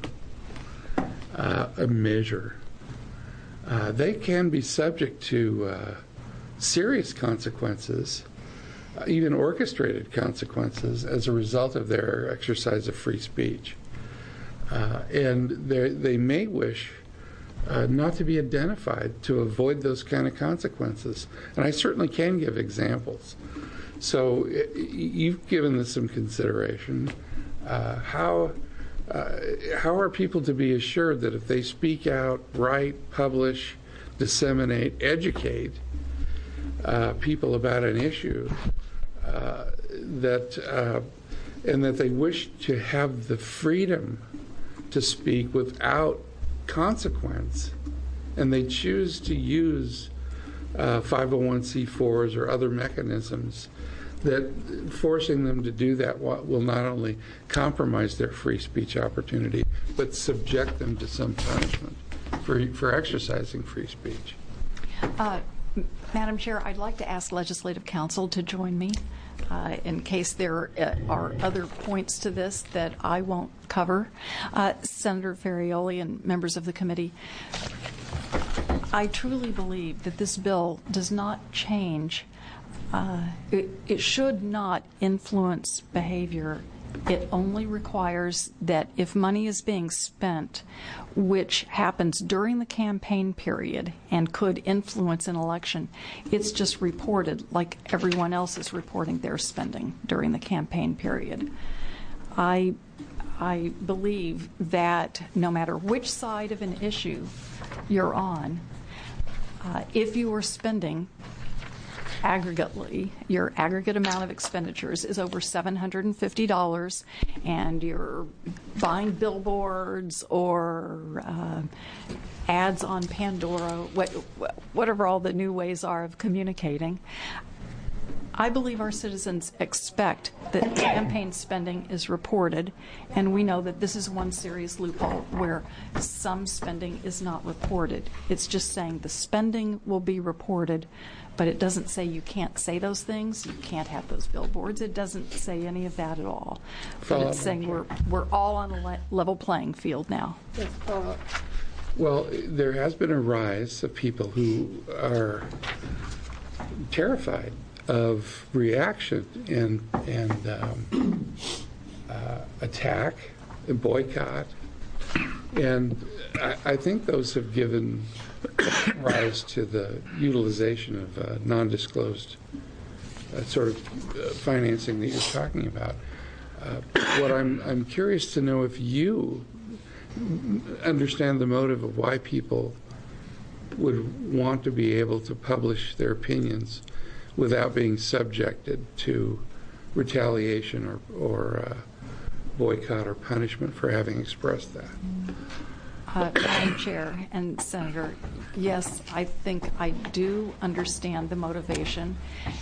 a measure, they can be subject to serious consequences, even orchestrated consequences, as a result of their exercise of free speech. And they may wish not to be identified to avoid those kind of consequences. And I certainly can give examples. So you've given this some consideration. How are people to be assured that if they speak out, write, publish, disseminate, educate people about an issue, and that they wish to have the freedom to speak without consequence, and they choose to use 501c4s or other mechanisms, that forcing them to do that will not only compromise their free speech opportunity, but subject them to some punishment for exercising free speech. Madam Chair, I'd like to ask Legislative Counsel to join me in case there are other points to this that I won't cover. Senator Ferrioli and members of the committee, I truly believe that this bill does not change. It should not influence behavior. It only requires that if money is being spent, which happens during the campaign period and could influence an election, it's just reported like everyone else is reporting their spending during the campaign period. I believe that no matter which side of an issue you're on, if you are spending aggregately, your aggregate amount of expenditures is over $750, and you're buying billboards or ads on Pandora, whatever all the new ways are of communicating, I believe our citizens expect that campaign spending is reported, and we know that this is one serious loophole where some spending is not reported. It's just saying the spending will be reported, but it doesn't say you can't say those things, you can't have those billboards. It doesn't say any of that at all. But it's saying we're all on a level playing field now. Well, there has been a rise of people who are terrified of reaction and attack and boycott, and I think those have given rise to the utilization of non-disclosed sort of financing that you're talking about. What I'm curious to know if you understand the motive of why people would want to be able to publish their opinions without being subjected to retaliation or boycott or punishment for having expressed that. Madam Chair and Senator, yes, I think I do understand the motivation.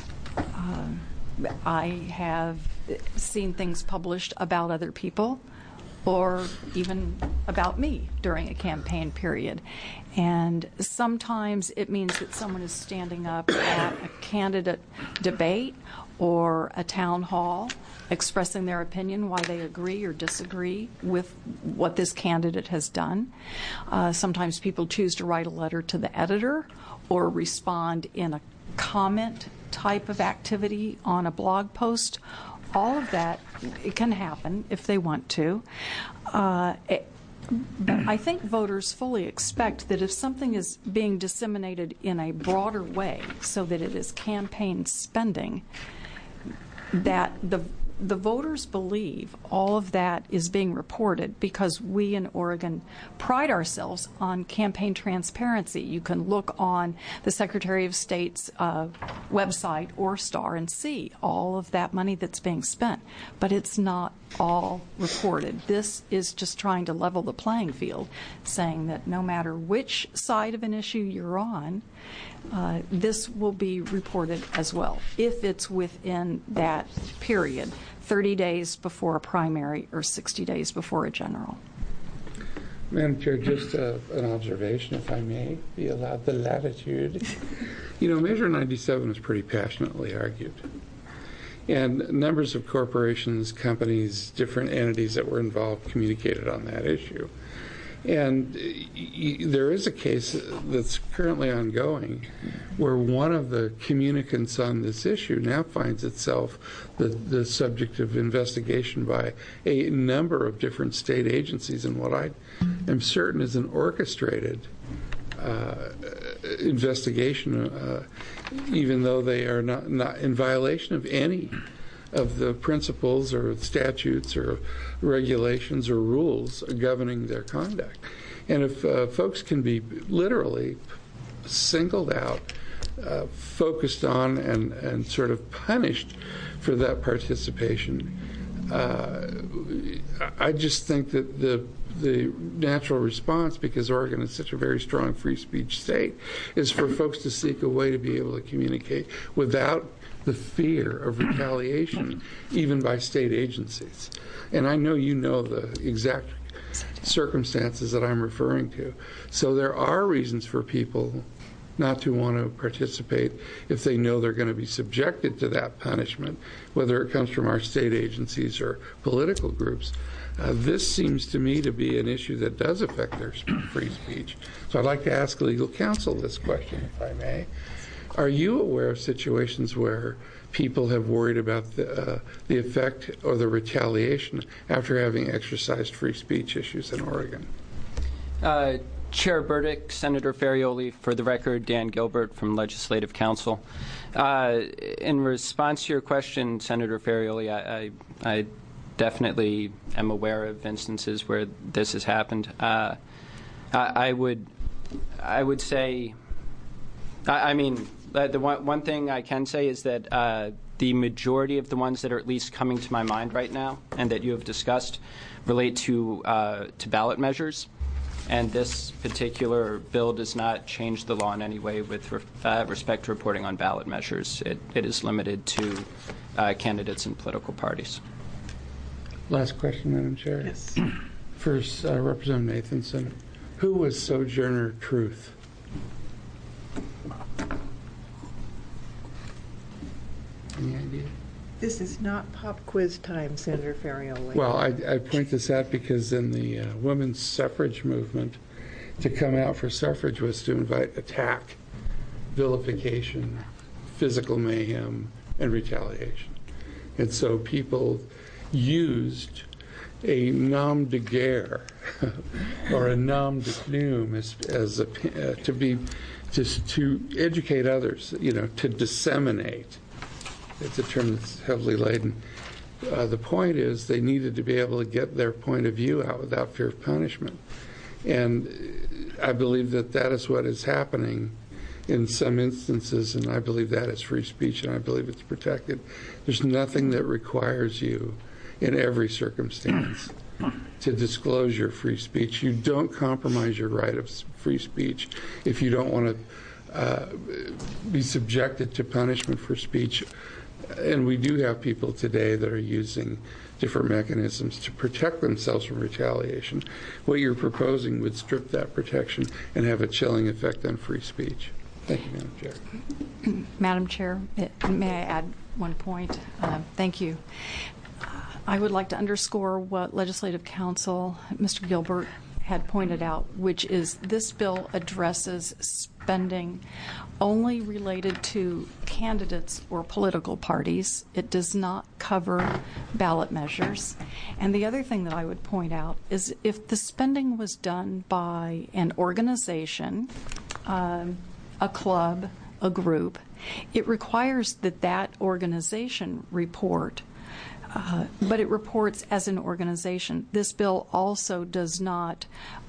I have seen things published about other people or even about me during a campaign period. And sometimes it means that someone is standing up at a candidate debate or a town hall expressing their opinion, why they agree or disagree with what this candidate has done. Sometimes people choose to write a letter to the editor or respond in a comment type of activity on a blog post. All of that, it can happen if they want to. But I think voters fully expect that if something is being disseminated in a broader way so that it is campaign spending, that the voters believe all of that is being reported, because we in Oregon pride ourselves on campaign transparency. You can look on the Secretary of State's website or STAR and see all of that money that's being spent, but it's not all reported. This is just trying to level the playing field, saying that no matter which side of an issue you're on, this will be reported as well, if it's within that period, 30 days before a primary or 60 days before a general. Madam Chair, just an observation, if I may be allowed the latitude. You know, Measure 97 was pretty passionately argued. And numbers of corporations, companies, different entities that were involved communicated on that issue. And there is a case that's currently ongoing where one of the communicants on this issue now finds itself the subject of investigation by a number of different state agencies, and what I am certain is an orchestrated investigation, even though they are not in violation of any of the principles or statutes or regulations or rules governing their conduct. And if folks can be literally singled out, focused on, and sort of punished for that participation. I just think that the natural response, because Oregon is such a very strong free speech state, is for folks to seek a way to be able to communicate without the fear of retaliation, even by state agencies. And I know you know the exact circumstances that I'm referring to. So there are reasons for people not to want to participate if they know they're going to be subjected to that punishment, whether it comes from our state agencies or political groups. This seems to me to be an issue that does affect their free speech. So I'd like to ask legal counsel this question, if I may. Are you aware of situations where people have worried about the effect or the retaliation after having exercised free speech issues in Oregon? Chair Burdick, Senator Ferrioli, for the record, Dan Gilbert from Legislative Council. In response to your question, Senator Ferrioli, I definitely am aware of instances where this has happened. I would say, the one thing I can say is that the majority of the ones that are at least coming to my mind right now and that you have discussed relate to ballot measures. And this particular bill does not change the law in any way with respect to reporting on ballot measures. It is limited to candidates and political parties. Last question, Madam Chair. Yes. First, Representative Nathanson. Who was Sojourner Truth? Any idea? This is not pop quiz time, Senator Ferrioli. Well, I point this out because in the women's suffrage movement, to come out for suffrage was to invite attack, vilification, physical mayhem, and retaliation. And so people used a nom de guerre or a nom de plume to educate others, to disseminate. It's a term that's heavily laden. The point is they needed to be able to get their point of view out without fear of punishment. And I believe that is what is happening in some instances, and I believe that is free speech, and I believe it's protected. There's nothing that requires you in every circumstance to disclose your free speech. You don't compromise your right of free speech if you don't want to be subjected to punishment for speech. And we do have people today that are using different mechanisms to protect themselves from retaliation. What you're proposing would strip that protection and have a chilling effect on free speech. Thank you, Madam Chair. Madam Chair, may I add one point? Thank you. I would like to underscore what Legislative Counsel Mr. Gilbert had pointed out, which is this bill addresses spending only related to candidates or political parties. It does not cover ballot measures. And the other thing that I would point out is if the spending was done by an organization, a club, a group, it requires that organization report. But it reports as an organization. This bill also does not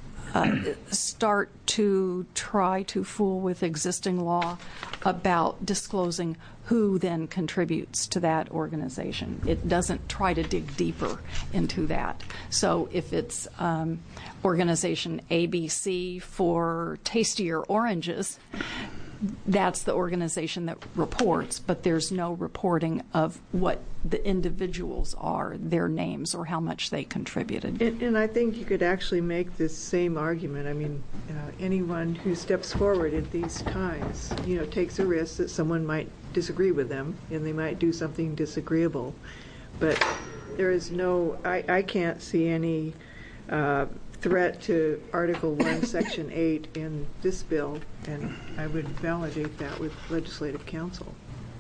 start to try to fool with existing law about disclosing who then contributes to that organization. It doesn't try to dig deeper into that. So if it's organization ABC for tastier oranges, that's the organization that reports, but there's no reporting of what the individuals are, their names, or how much they contributed. And I think you could actually make this same argument. I mean, anyone who steps forward at these times, takes a risk that someone might disagree with them and they might do something disagreeable. But there is I can't see any threat to Article 1, Section 8 in this bill, and I would validate that with Legislative Counsel.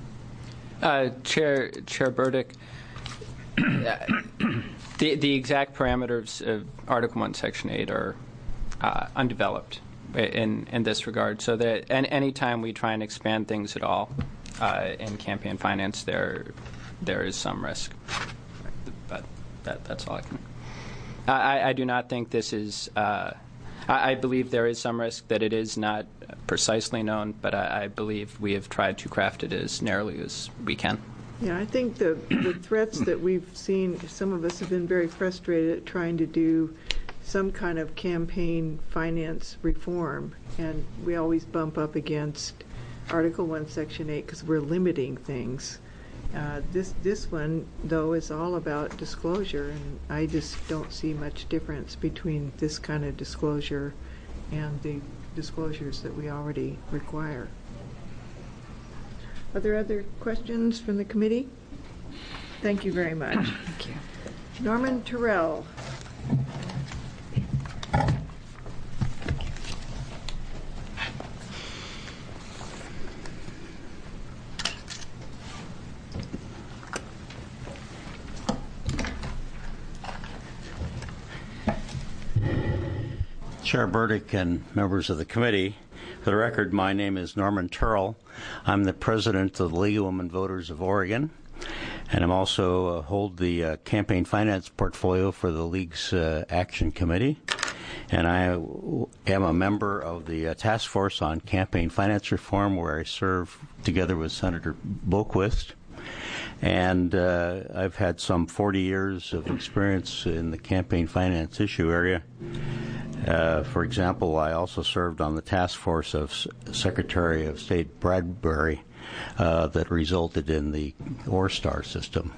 Chair Burdick, the exact parameters of Article 1, Section 8 are undeveloped in this regard, so that any time we try and expand things at all in campaign finance, there is some risk. But that's all I can. I do not think this is I believe there is some risk that it is not precisely known, but I believe we have tried to craft it as narrowly as we can. Yeah, I think the threats that we've seen, some of us have been very frustrated at trying to do some kind of campaign finance reform, and we always bump up against Article 1, Section 8 because we're limiting things. This one, though, is all about disclosure, and I just don't see much difference between this kind of disclosure and the disclosures that we already require. Are there other questions from the committee? Thank you very much. Thank you. Norman Terrell. Chair Burdick and members of the committee, for the record, my name is Norman Terrell. I'm the president of the League of Women Voters of Oregon, and I'm also hold the campaign finance portfolio for the League's Action Committee. And I am a member of the Task Force on Campaign Finance Reform, where I serve together with Senator Boquist. And I've had some 40 years of experience in the campaign finance issue area. For example, I also served on the task force of Secretary of State Bradbury that resulted in the ORSTAR system.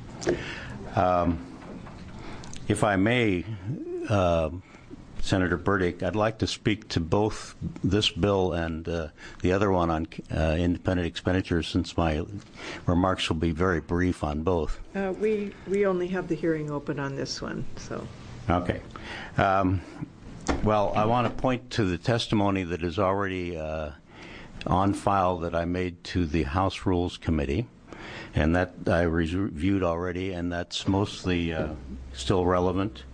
If I may, Senator Burdick, I'd like to speak to both this bill and the other one on independent expenditures, since my remarks will be very brief on both. We only have the hearing open on this one, so. Okay. Well, I want to point to the testimony that is already on file that I made to the House Rules Committee, and that I reviewed already, and that's mostly still relevant.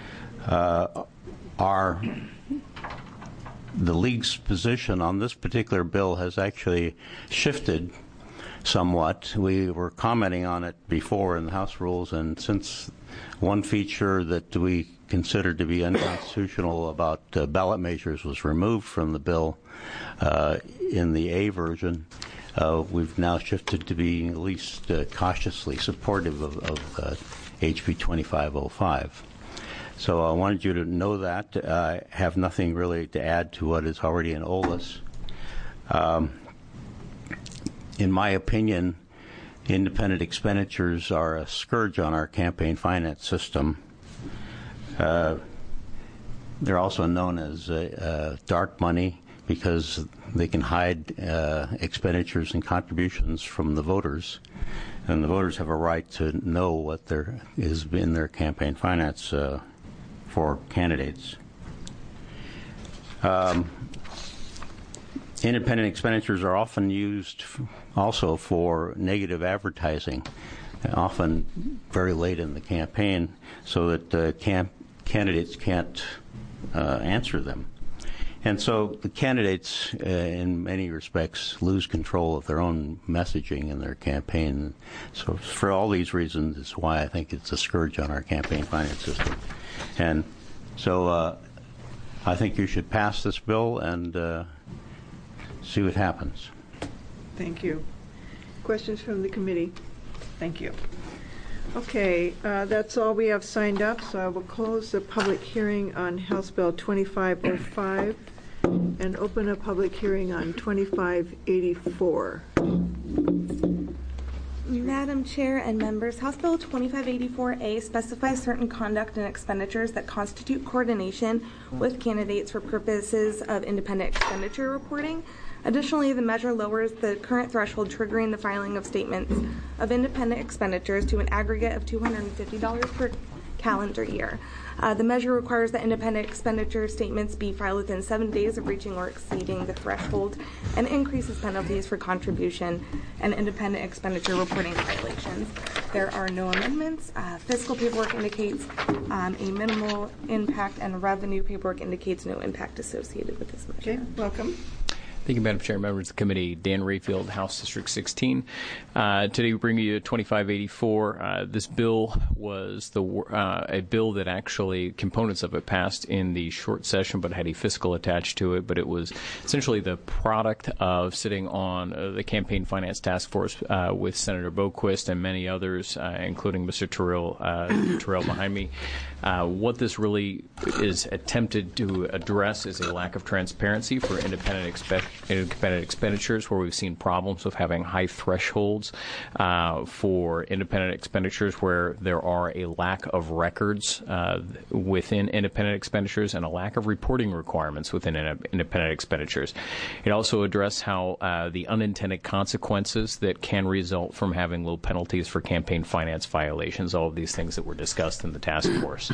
The League's position on this particular bill has actually shifted somewhat. We were commenting on it before in the House Rules, and since one feature that we considered to be unconstitutional about ballot measures was removed from the bill in the A version, we've now shifted to being at least cautiously supportive of HB 2505. So I wanted you to know that. I have nothing really to add to what is already in OLAS. In my opinion, independent expenditures are a scourge on our campaign finance system. They're also known as dark money because they can hide expenditures and contributions from the voters, and the voters have a right to know what there is in their campaign finance for candidates. Independent expenditures are often used also for negative advertising, often very late in the campaign, so that candidates can't answer them. And so the candidates, in many respects, lose control of their own messaging in their campaign. So for all these reasons is why I think it's a scourge on our campaign finance system. And so I think you should pass this bill and see what happens. Thank you. Questions from the committee? Thank you. Okay, that's all we have signed up, so I will close the public hearing on House Bill 2505 and open a public hearing on 2584. Madam Chair and members, House Bill 2584A specifies certain conduct and expenditures that constitute coordination with candidates for purposes of independent expenditure reporting. Additionally, the measure lowers the current threshold triggering the filing of statements of independent expenditures to an aggregate of $250 per calendar year. The measure requires that independent expenditure statements be filed within 7 days of reaching or exceeding the threshold, and increases penalties for contribution and independent expenditure reporting violations. There are no amendments. Fiscal paperwork indicates a minimal impact, and revenue paperwork indicates no impact associated with this measure. Okay, welcome. Thank you, Madam Chair, members of the committee. Dan Rayfield, House District 16. Today we bring you 2584. This bill was a bill that actually components of it passed in the short session, but had a fiscal attached to it. But it was essentially the product of sitting on the Campaign Finance Task Force with Senator Boquist and many others, including Mr. Terrell behind me. What this really is attempted to address is a lack of transparency for independent expenditures, where we've seen problems of having high thresholds for independent expenditures, where there are a lack of records within independent expenditures and a lack of reporting requirements within independent expenditures. It also addressed how the unintended consequences that can result from having low penalties for campaign finance violations, all of these things that were discussed in the task force.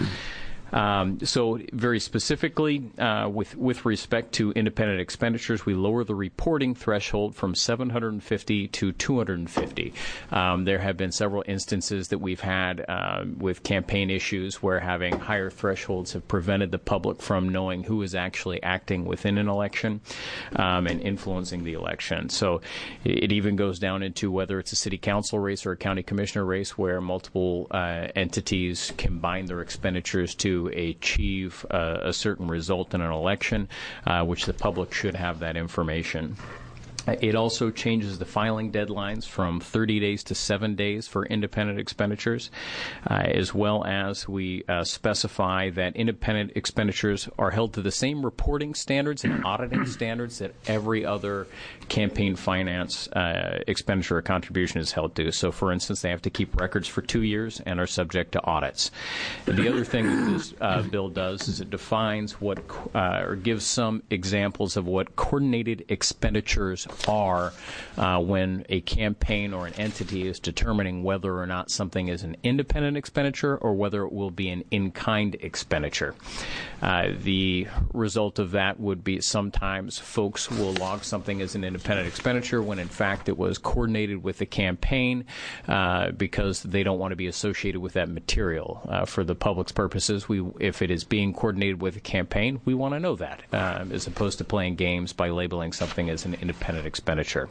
So very specifically, with respect to independent expenditures, we lower the reporting threshold from 750 to 250. There have been several instances that we've had with campaign issues where having higher thresholds have prevented the public from knowing who is actually acting within an election and influencing the election. So it even goes down into whether it's a city council race or a county commissioner race, where multiple entities combine their expenditures to achieve a certain result in an election, which the public should have that information. It also changes the filing deadlines from 30 days to 7 days for independent expenditures, as well as we specify that independent expenditures are held to the same reporting standards and auditing standards that every other campaign finance expenditure or contribution is held to. So, for instance, they have to keep records for 2 years and are subject to audits. And the other thing that this bill does is it defines what, or gives some examples of what coordinated expenditures are when a campaign or an entity is determining whether or not something is an independent expenditure or whether it will be an in-kind expenditure. The result of that would be sometimes folks will log something as an independent expenditure when in fact it was coordinated with the campaign because they don't want to be associated with that material. For the public's purposes, if it is being coordinated with a campaign, we want to know that, as opposed to playing games by labeling something as an independent expenditure.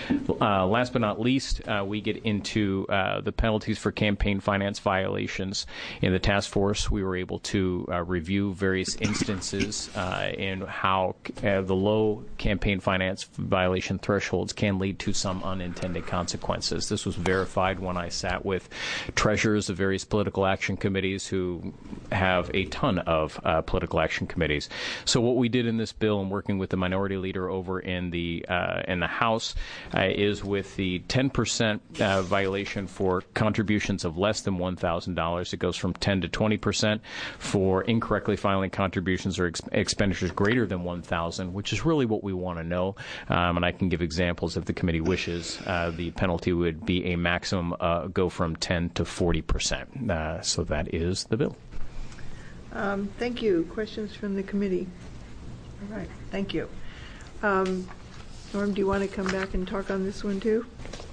Last but not least, we get into the penalties for campaign finance violations. In the task force, we were able to review various instances in how the low campaign finance violation thresholds can lead to some unintended consequences. This was verified when I sat with treasurers of various political action committees who have a ton of political action committees. So what we did in this bill, and working with the minority leader over in the House, is with the 10% violation for contributions of less than $1,000. It goes from 10 to 20% for incorrectly filing contributions or expenditures greater than $1,000, which is really what we want to know. And I can give examples if the committee wishes. The penalty would be a maximum go from 10 to 40%. So that is the bill. Thank you. Questions from the committee? All right. Thank you. Norm, do you want to come back and talk on this one too?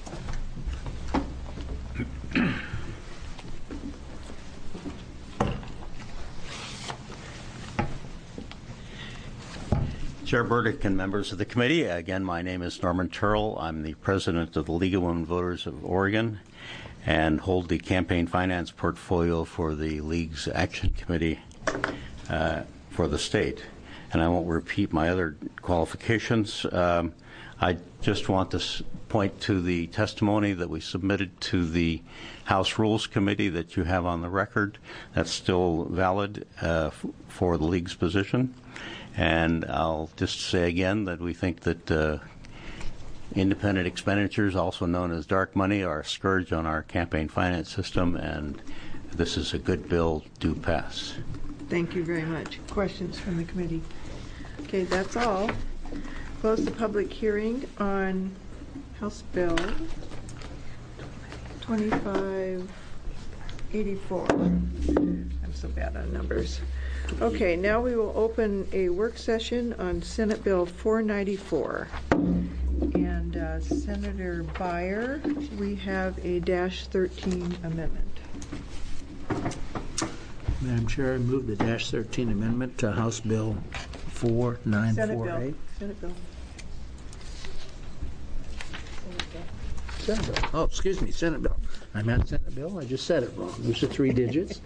Chair Burdick and members of the committee, again, my name is Norman Turrell. I'm the president of the League of Women Voters of Oregon and hold the campaign finance portfolio for the League's Action Committee for the state. And I won't repeat my other qualifications. I just want to point to the testimony that we submitted to the House Rules Committee that you have on the record. That's still valid for the League's position. And I'll just say again that we think that independent expenditures, also known as dark money, are a scourge on our campaign finance system, and this is a good bill to pass. Thank you very much. Questions from the committee? Okay, that's all. Close the public hearing on House Bill 2584. I'm so bad on numbers. Okay, now we will open a work session on Senate Bill 494. And Senator Beyer, we have a -13 amendment. Madam Chair, I move the -13 amendment to House Bill 4948. Senate bill. Senate bill. Oh, excuse me, Senate bill. I meant Senate bill. I just said it wrong. There's the 3 digits.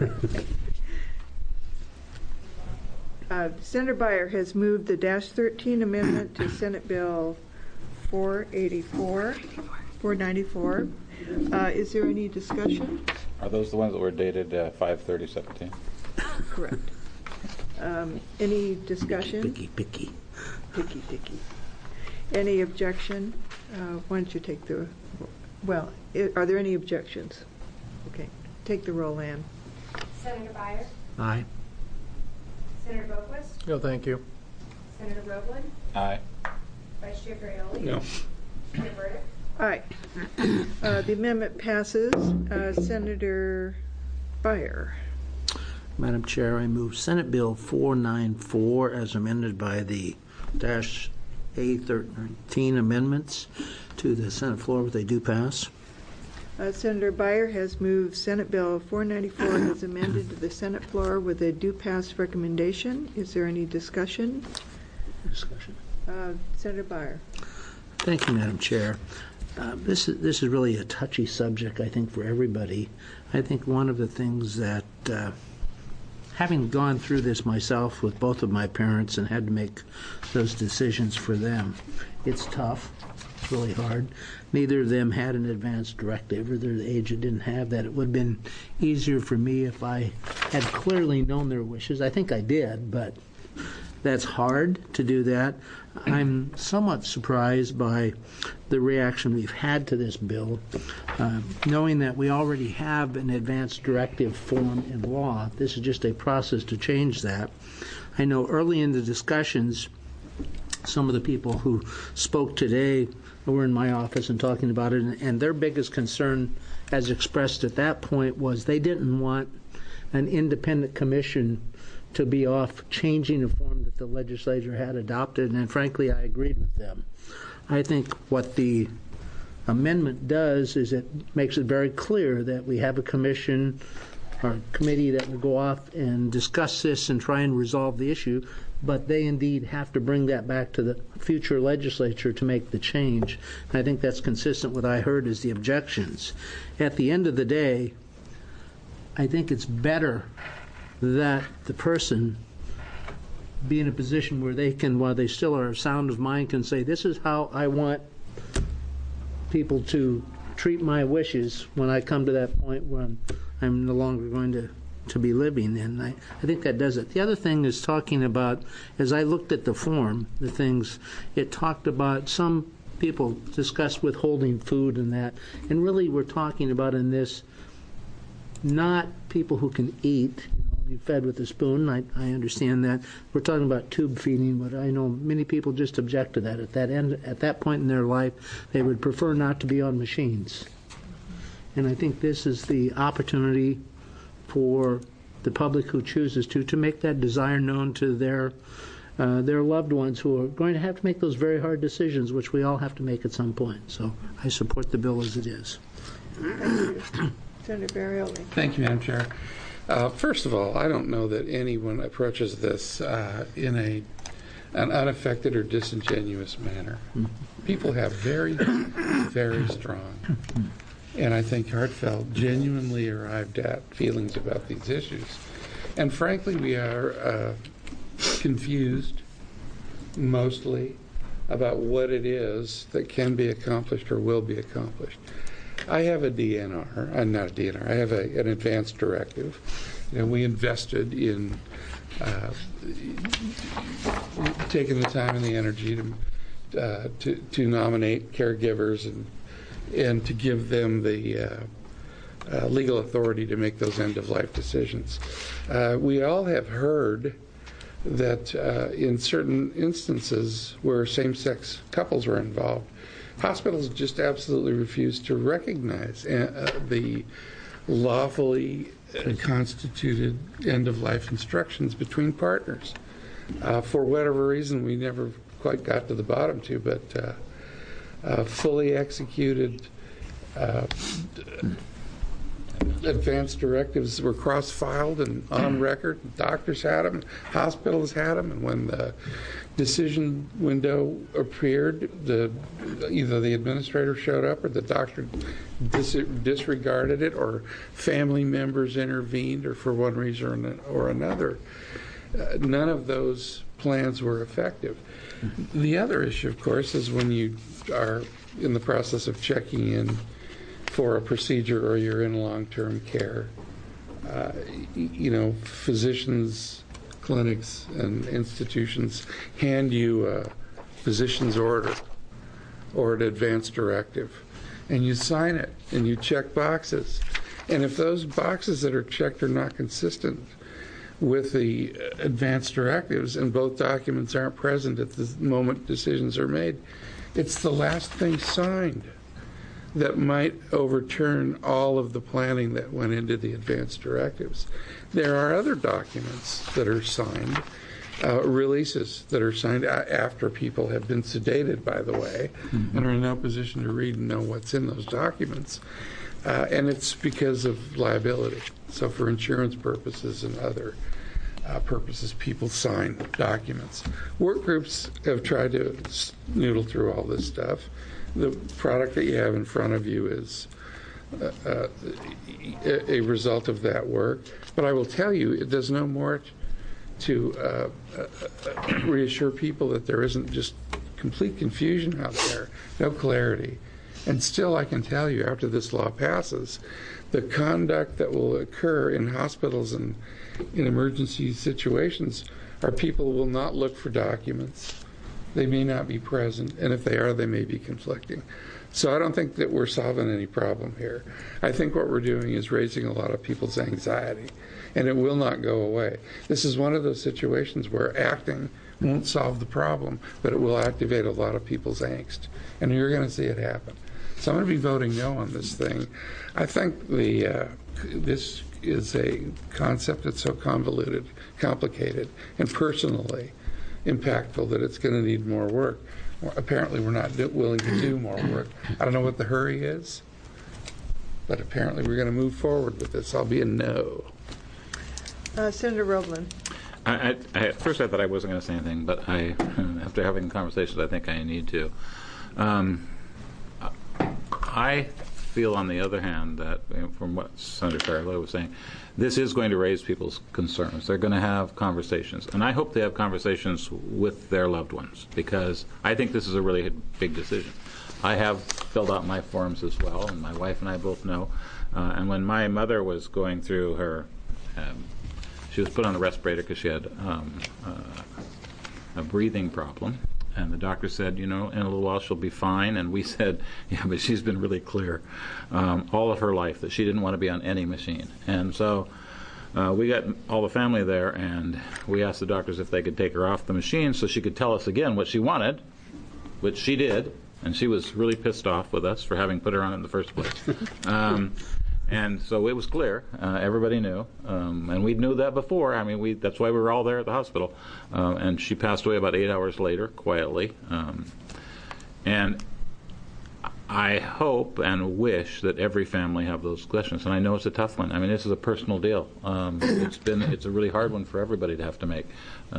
Senator Byer has moved the -13 amendment to Senate Bill 494. Is there any discussion? Are those the ones that were dated 5/30/17? Correct. Any discussion? Picky. Any objection? Why don't you take the, well, are there any objections? Okay, take the roll, Ann. Senator Byer? Aye. Senator Boquist? No, thank you. Senator Roebling? Aye. Vice Chair Ferrioli? No. Chair Burdick? Aye. The amendment passes. Senator Byer. Madam Chair, I move Senate Bill 494 as amended by the A13 amendments to the Senate floor, if they do pass. Senator Byer has moved Senate Bill 494 as amended to the Senate floor with a do pass recommendation. Is there any discussion? Senator Byer. Thank you, Madam Chair. This is really a touchy subject, I think, for everybody. I think one of the things that, having gone through this myself with both of my parents and had to make those decisions for them, it's tough. It's really hard. Neither of them had an advance directive, or they're the age that didn't have that. It would have been easier for me if I had clearly known their wishes. I think I did, but that's hard to do that. I'm somewhat surprised by the reaction we've had to this bill, knowing that we already have an advance directive form in law. This is just a process to change that. I know early in the discussions, some of the people who spoke today were in my office and talking about it, and their biggest concern, as expressed at that point, was they didn't want an independent commission to be off changing a form that the legislature had adopted, and frankly, I agreed with them. I think what the amendment does is it makes it very clear that we have a commission or committee that will go off and discuss this and try and resolve the issue, but they indeed have to bring that back to the future legislature to make the change. And I think that's consistent with what I heard as the objections. At the end of the day, I think it's better that the person be in a position where they can, while they still are sound of mind, can say, this is how I want people to treat my wishes when I come to that point when I'm no longer going to be living. And I think that does it. The other thing is talking about, as I looked at the form, the things, it talked about some people discussed withholding food and that. And really we're talking about in this not people who can eat, you fed with a spoon. I understand that. We're talking about tube feeding, but I know many people just object to that. At that point in their life, they would prefer not to be on machines. And I think this is the opportunity for the public who chooses to make that desire known to their loved ones who are going to have to make those very hard decisions, which we all have to make at some point. So I support the bill as it is. Thank you. Senator Ferrioli. Thank you, Madam Chair. First of all, I don't know that anyone approaches this in an unaffected or disingenuous manner. People have very, very strong, and I think heartfelt, genuinely arrived at feelings about these issues. And frankly, we are confused, mostly, about what it is that can be accomplished or will be accomplished. I have a DNR, not a DNR, I have an advance directive, and we invested in taking the time and the energy to nominate caregivers and to give them the legal authority to make those end-of-life decisions. We all have heard that in certain instances where same-sex couples were involved, hospitals just absolutely refuse to recognize the lawfully constituted end-of-life instructions between partners. For whatever reason, we never quite got to the bottom to, but advanced directives were cross-filed and on record. Doctors had them, hospitals had them, and when the decision window appeared, either the administrator showed up or the doctor disregarded it, or family members intervened, or for one reason or another. None of those plans were effective. The other issue, of course, is when you are in the process of checking in for a procedure or you're in long-term care. Physicians, clinics, and institutions hand you a physician's order or an advanced directive, and you sign it, and you check boxes. And if those boxes that are checked are not consistent with the advanced directives and both documents aren't present at the moment decisions are made, it's the last thing signed that might overturn all of the planning that went into the advanced directives. There are other documents that are signed, releases that are signed after people have been sedated, by the way, and are in no position to read and know what's in those documents. And it's because of liability. So for insurance purposes and other purposes, people sign documents. Work groups have tried to noodle through all this stuff. The product that you have in front of you is a result of that work. But I will tell you, it does no more to reassure people that there isn't just complete confusion out there, no clarity. And still, I can tell you, after this law passes, the conduct that will occur in hospitals and in emergency situations are people will not look for documents. They may not be present, and if they are, they may be conflicting. So I don't think that we're solving any problem here. I think what we're doing is raising a lot of people's anxiety, and it will not go away. This is one of those situations where acting won't solve the problem, but it will activate a lot of people's angst, and you're going to see it happen. So I'm going to be voting no on this thing. I think this is a concept that's so convoluted, complicated, and personally impactful that it's going to need more work. Apparently, we're not willing to do more work. I don't know what the hurry is, but apparently we're going to move forward with this. I'll be a no. Senator Roeblen. First, I thought I wasn't going to say anything, but after having conversations, I think I need to. I feel, on the other hand, that from what Senator Farrelly was saying, this is going to raise people's concerns. They're going to have conversations. And I hope they have conversations with their loved ones, because I think this is a really big decision. I have filled out my forms as well, and my wife and I both know. And when my mother was going through her, she was put on a respirator because she had a breathing problem. And the doctor said, in a little while she'll be fine. And we said, yeah, but she's been really clear all of her life that she didn't want to be on any machine. And so we got all the family there, and we asked the doctors if they could take her off the machine so she could tell us again what she wanted, which she did. And she was really pissed off with us for having put her on it in the first place. And so it was clear. Everybody knew. And we knew that before. I mean, that's why we were all there at the hospital. And she passed away about 8 hours later, quietly. And I hope and wish that every family have those questions. And I know it's a tough one. I mean, this is a personal deal. It's a really hard one for everybody to have to make.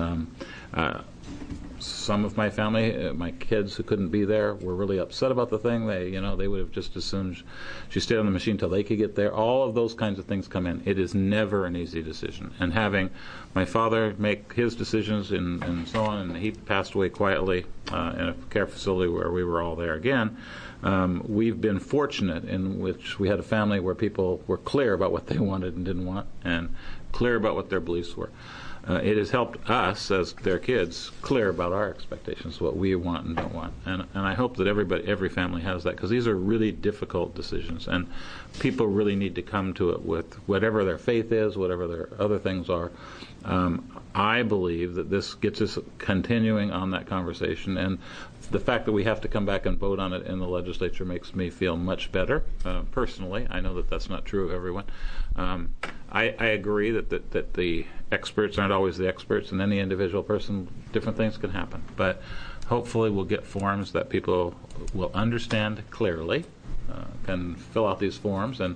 Some of my family, my kids who couldn't be there, were really upset about the thing. They would have just as soon she stayed on the machine till they could get there. All of those kinds of things come in. It is never an easy decision. And having my father make his decisions and so on, and he passed away quietly in a care facility where we were all there again. We've been fortunate in which we had a family where people were clear about what they wanted and didn't want, and clear about what their beliefs were. It has helped us, as their kids, clear about our expectations, what we want and don't want. And I hope that every family has that, because these are really difficult decisions, and people really need to come to it with whatever their faith is, whatever their other things are. I believe that this gets us continuing on that conversation, and the fact that we have to come back and vote on it in the legislature makes me feel much better, personally. I know that that's not true of everyone. I agree that the experts aren't always the experts, and any individual person, different things can happen. But hopefully we'll get forms that people will understand clearly, can fill out these forms, and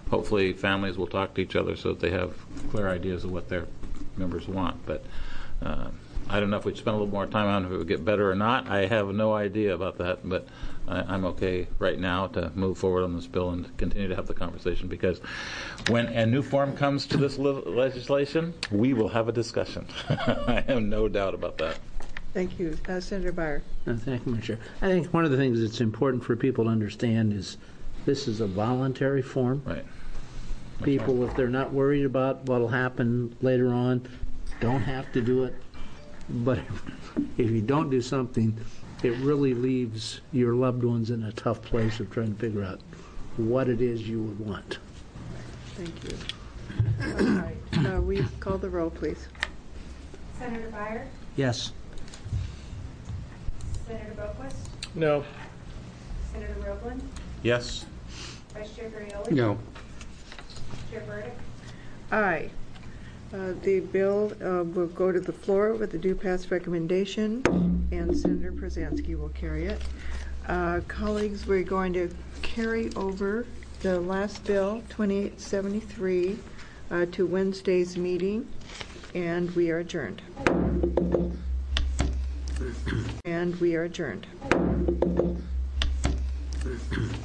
hopefully families will talk to each other so that they have clear ideas of what their members want. But I don't know if we'd spend a little more time on it, if it would get better or not. I have no idea about that, but I'm okay right now to move forward on this bill and continue to have the conversation, because when a new form comes to this legislation, we will have a discussion. I have no doubt about that. Thank you. Senator Byer. Thank you, Mr. Chair. I think one of the things that's important for people to understand is this is a voluntary form. Right. People, if they're not worried about what will happen later on, don't have to do it. But if you don't do something, it really leaves your loved ones in a tough place of trying to figure out what it is you would want. Thank you. All right. We call the roll, please. Senator Byer? Yes. Senator Boquist? No. Senator Roebland? Yes. Vice Chair Ferrioli? No. Chair Burdick? Aye. The bill will go to the floor with the due pass recommendation, and Senator Przansky will carry it. Colleagues, we're going to carry over the last bill, 2873, to Wednesday's meeting, and we are adjourned. And we are adjourned.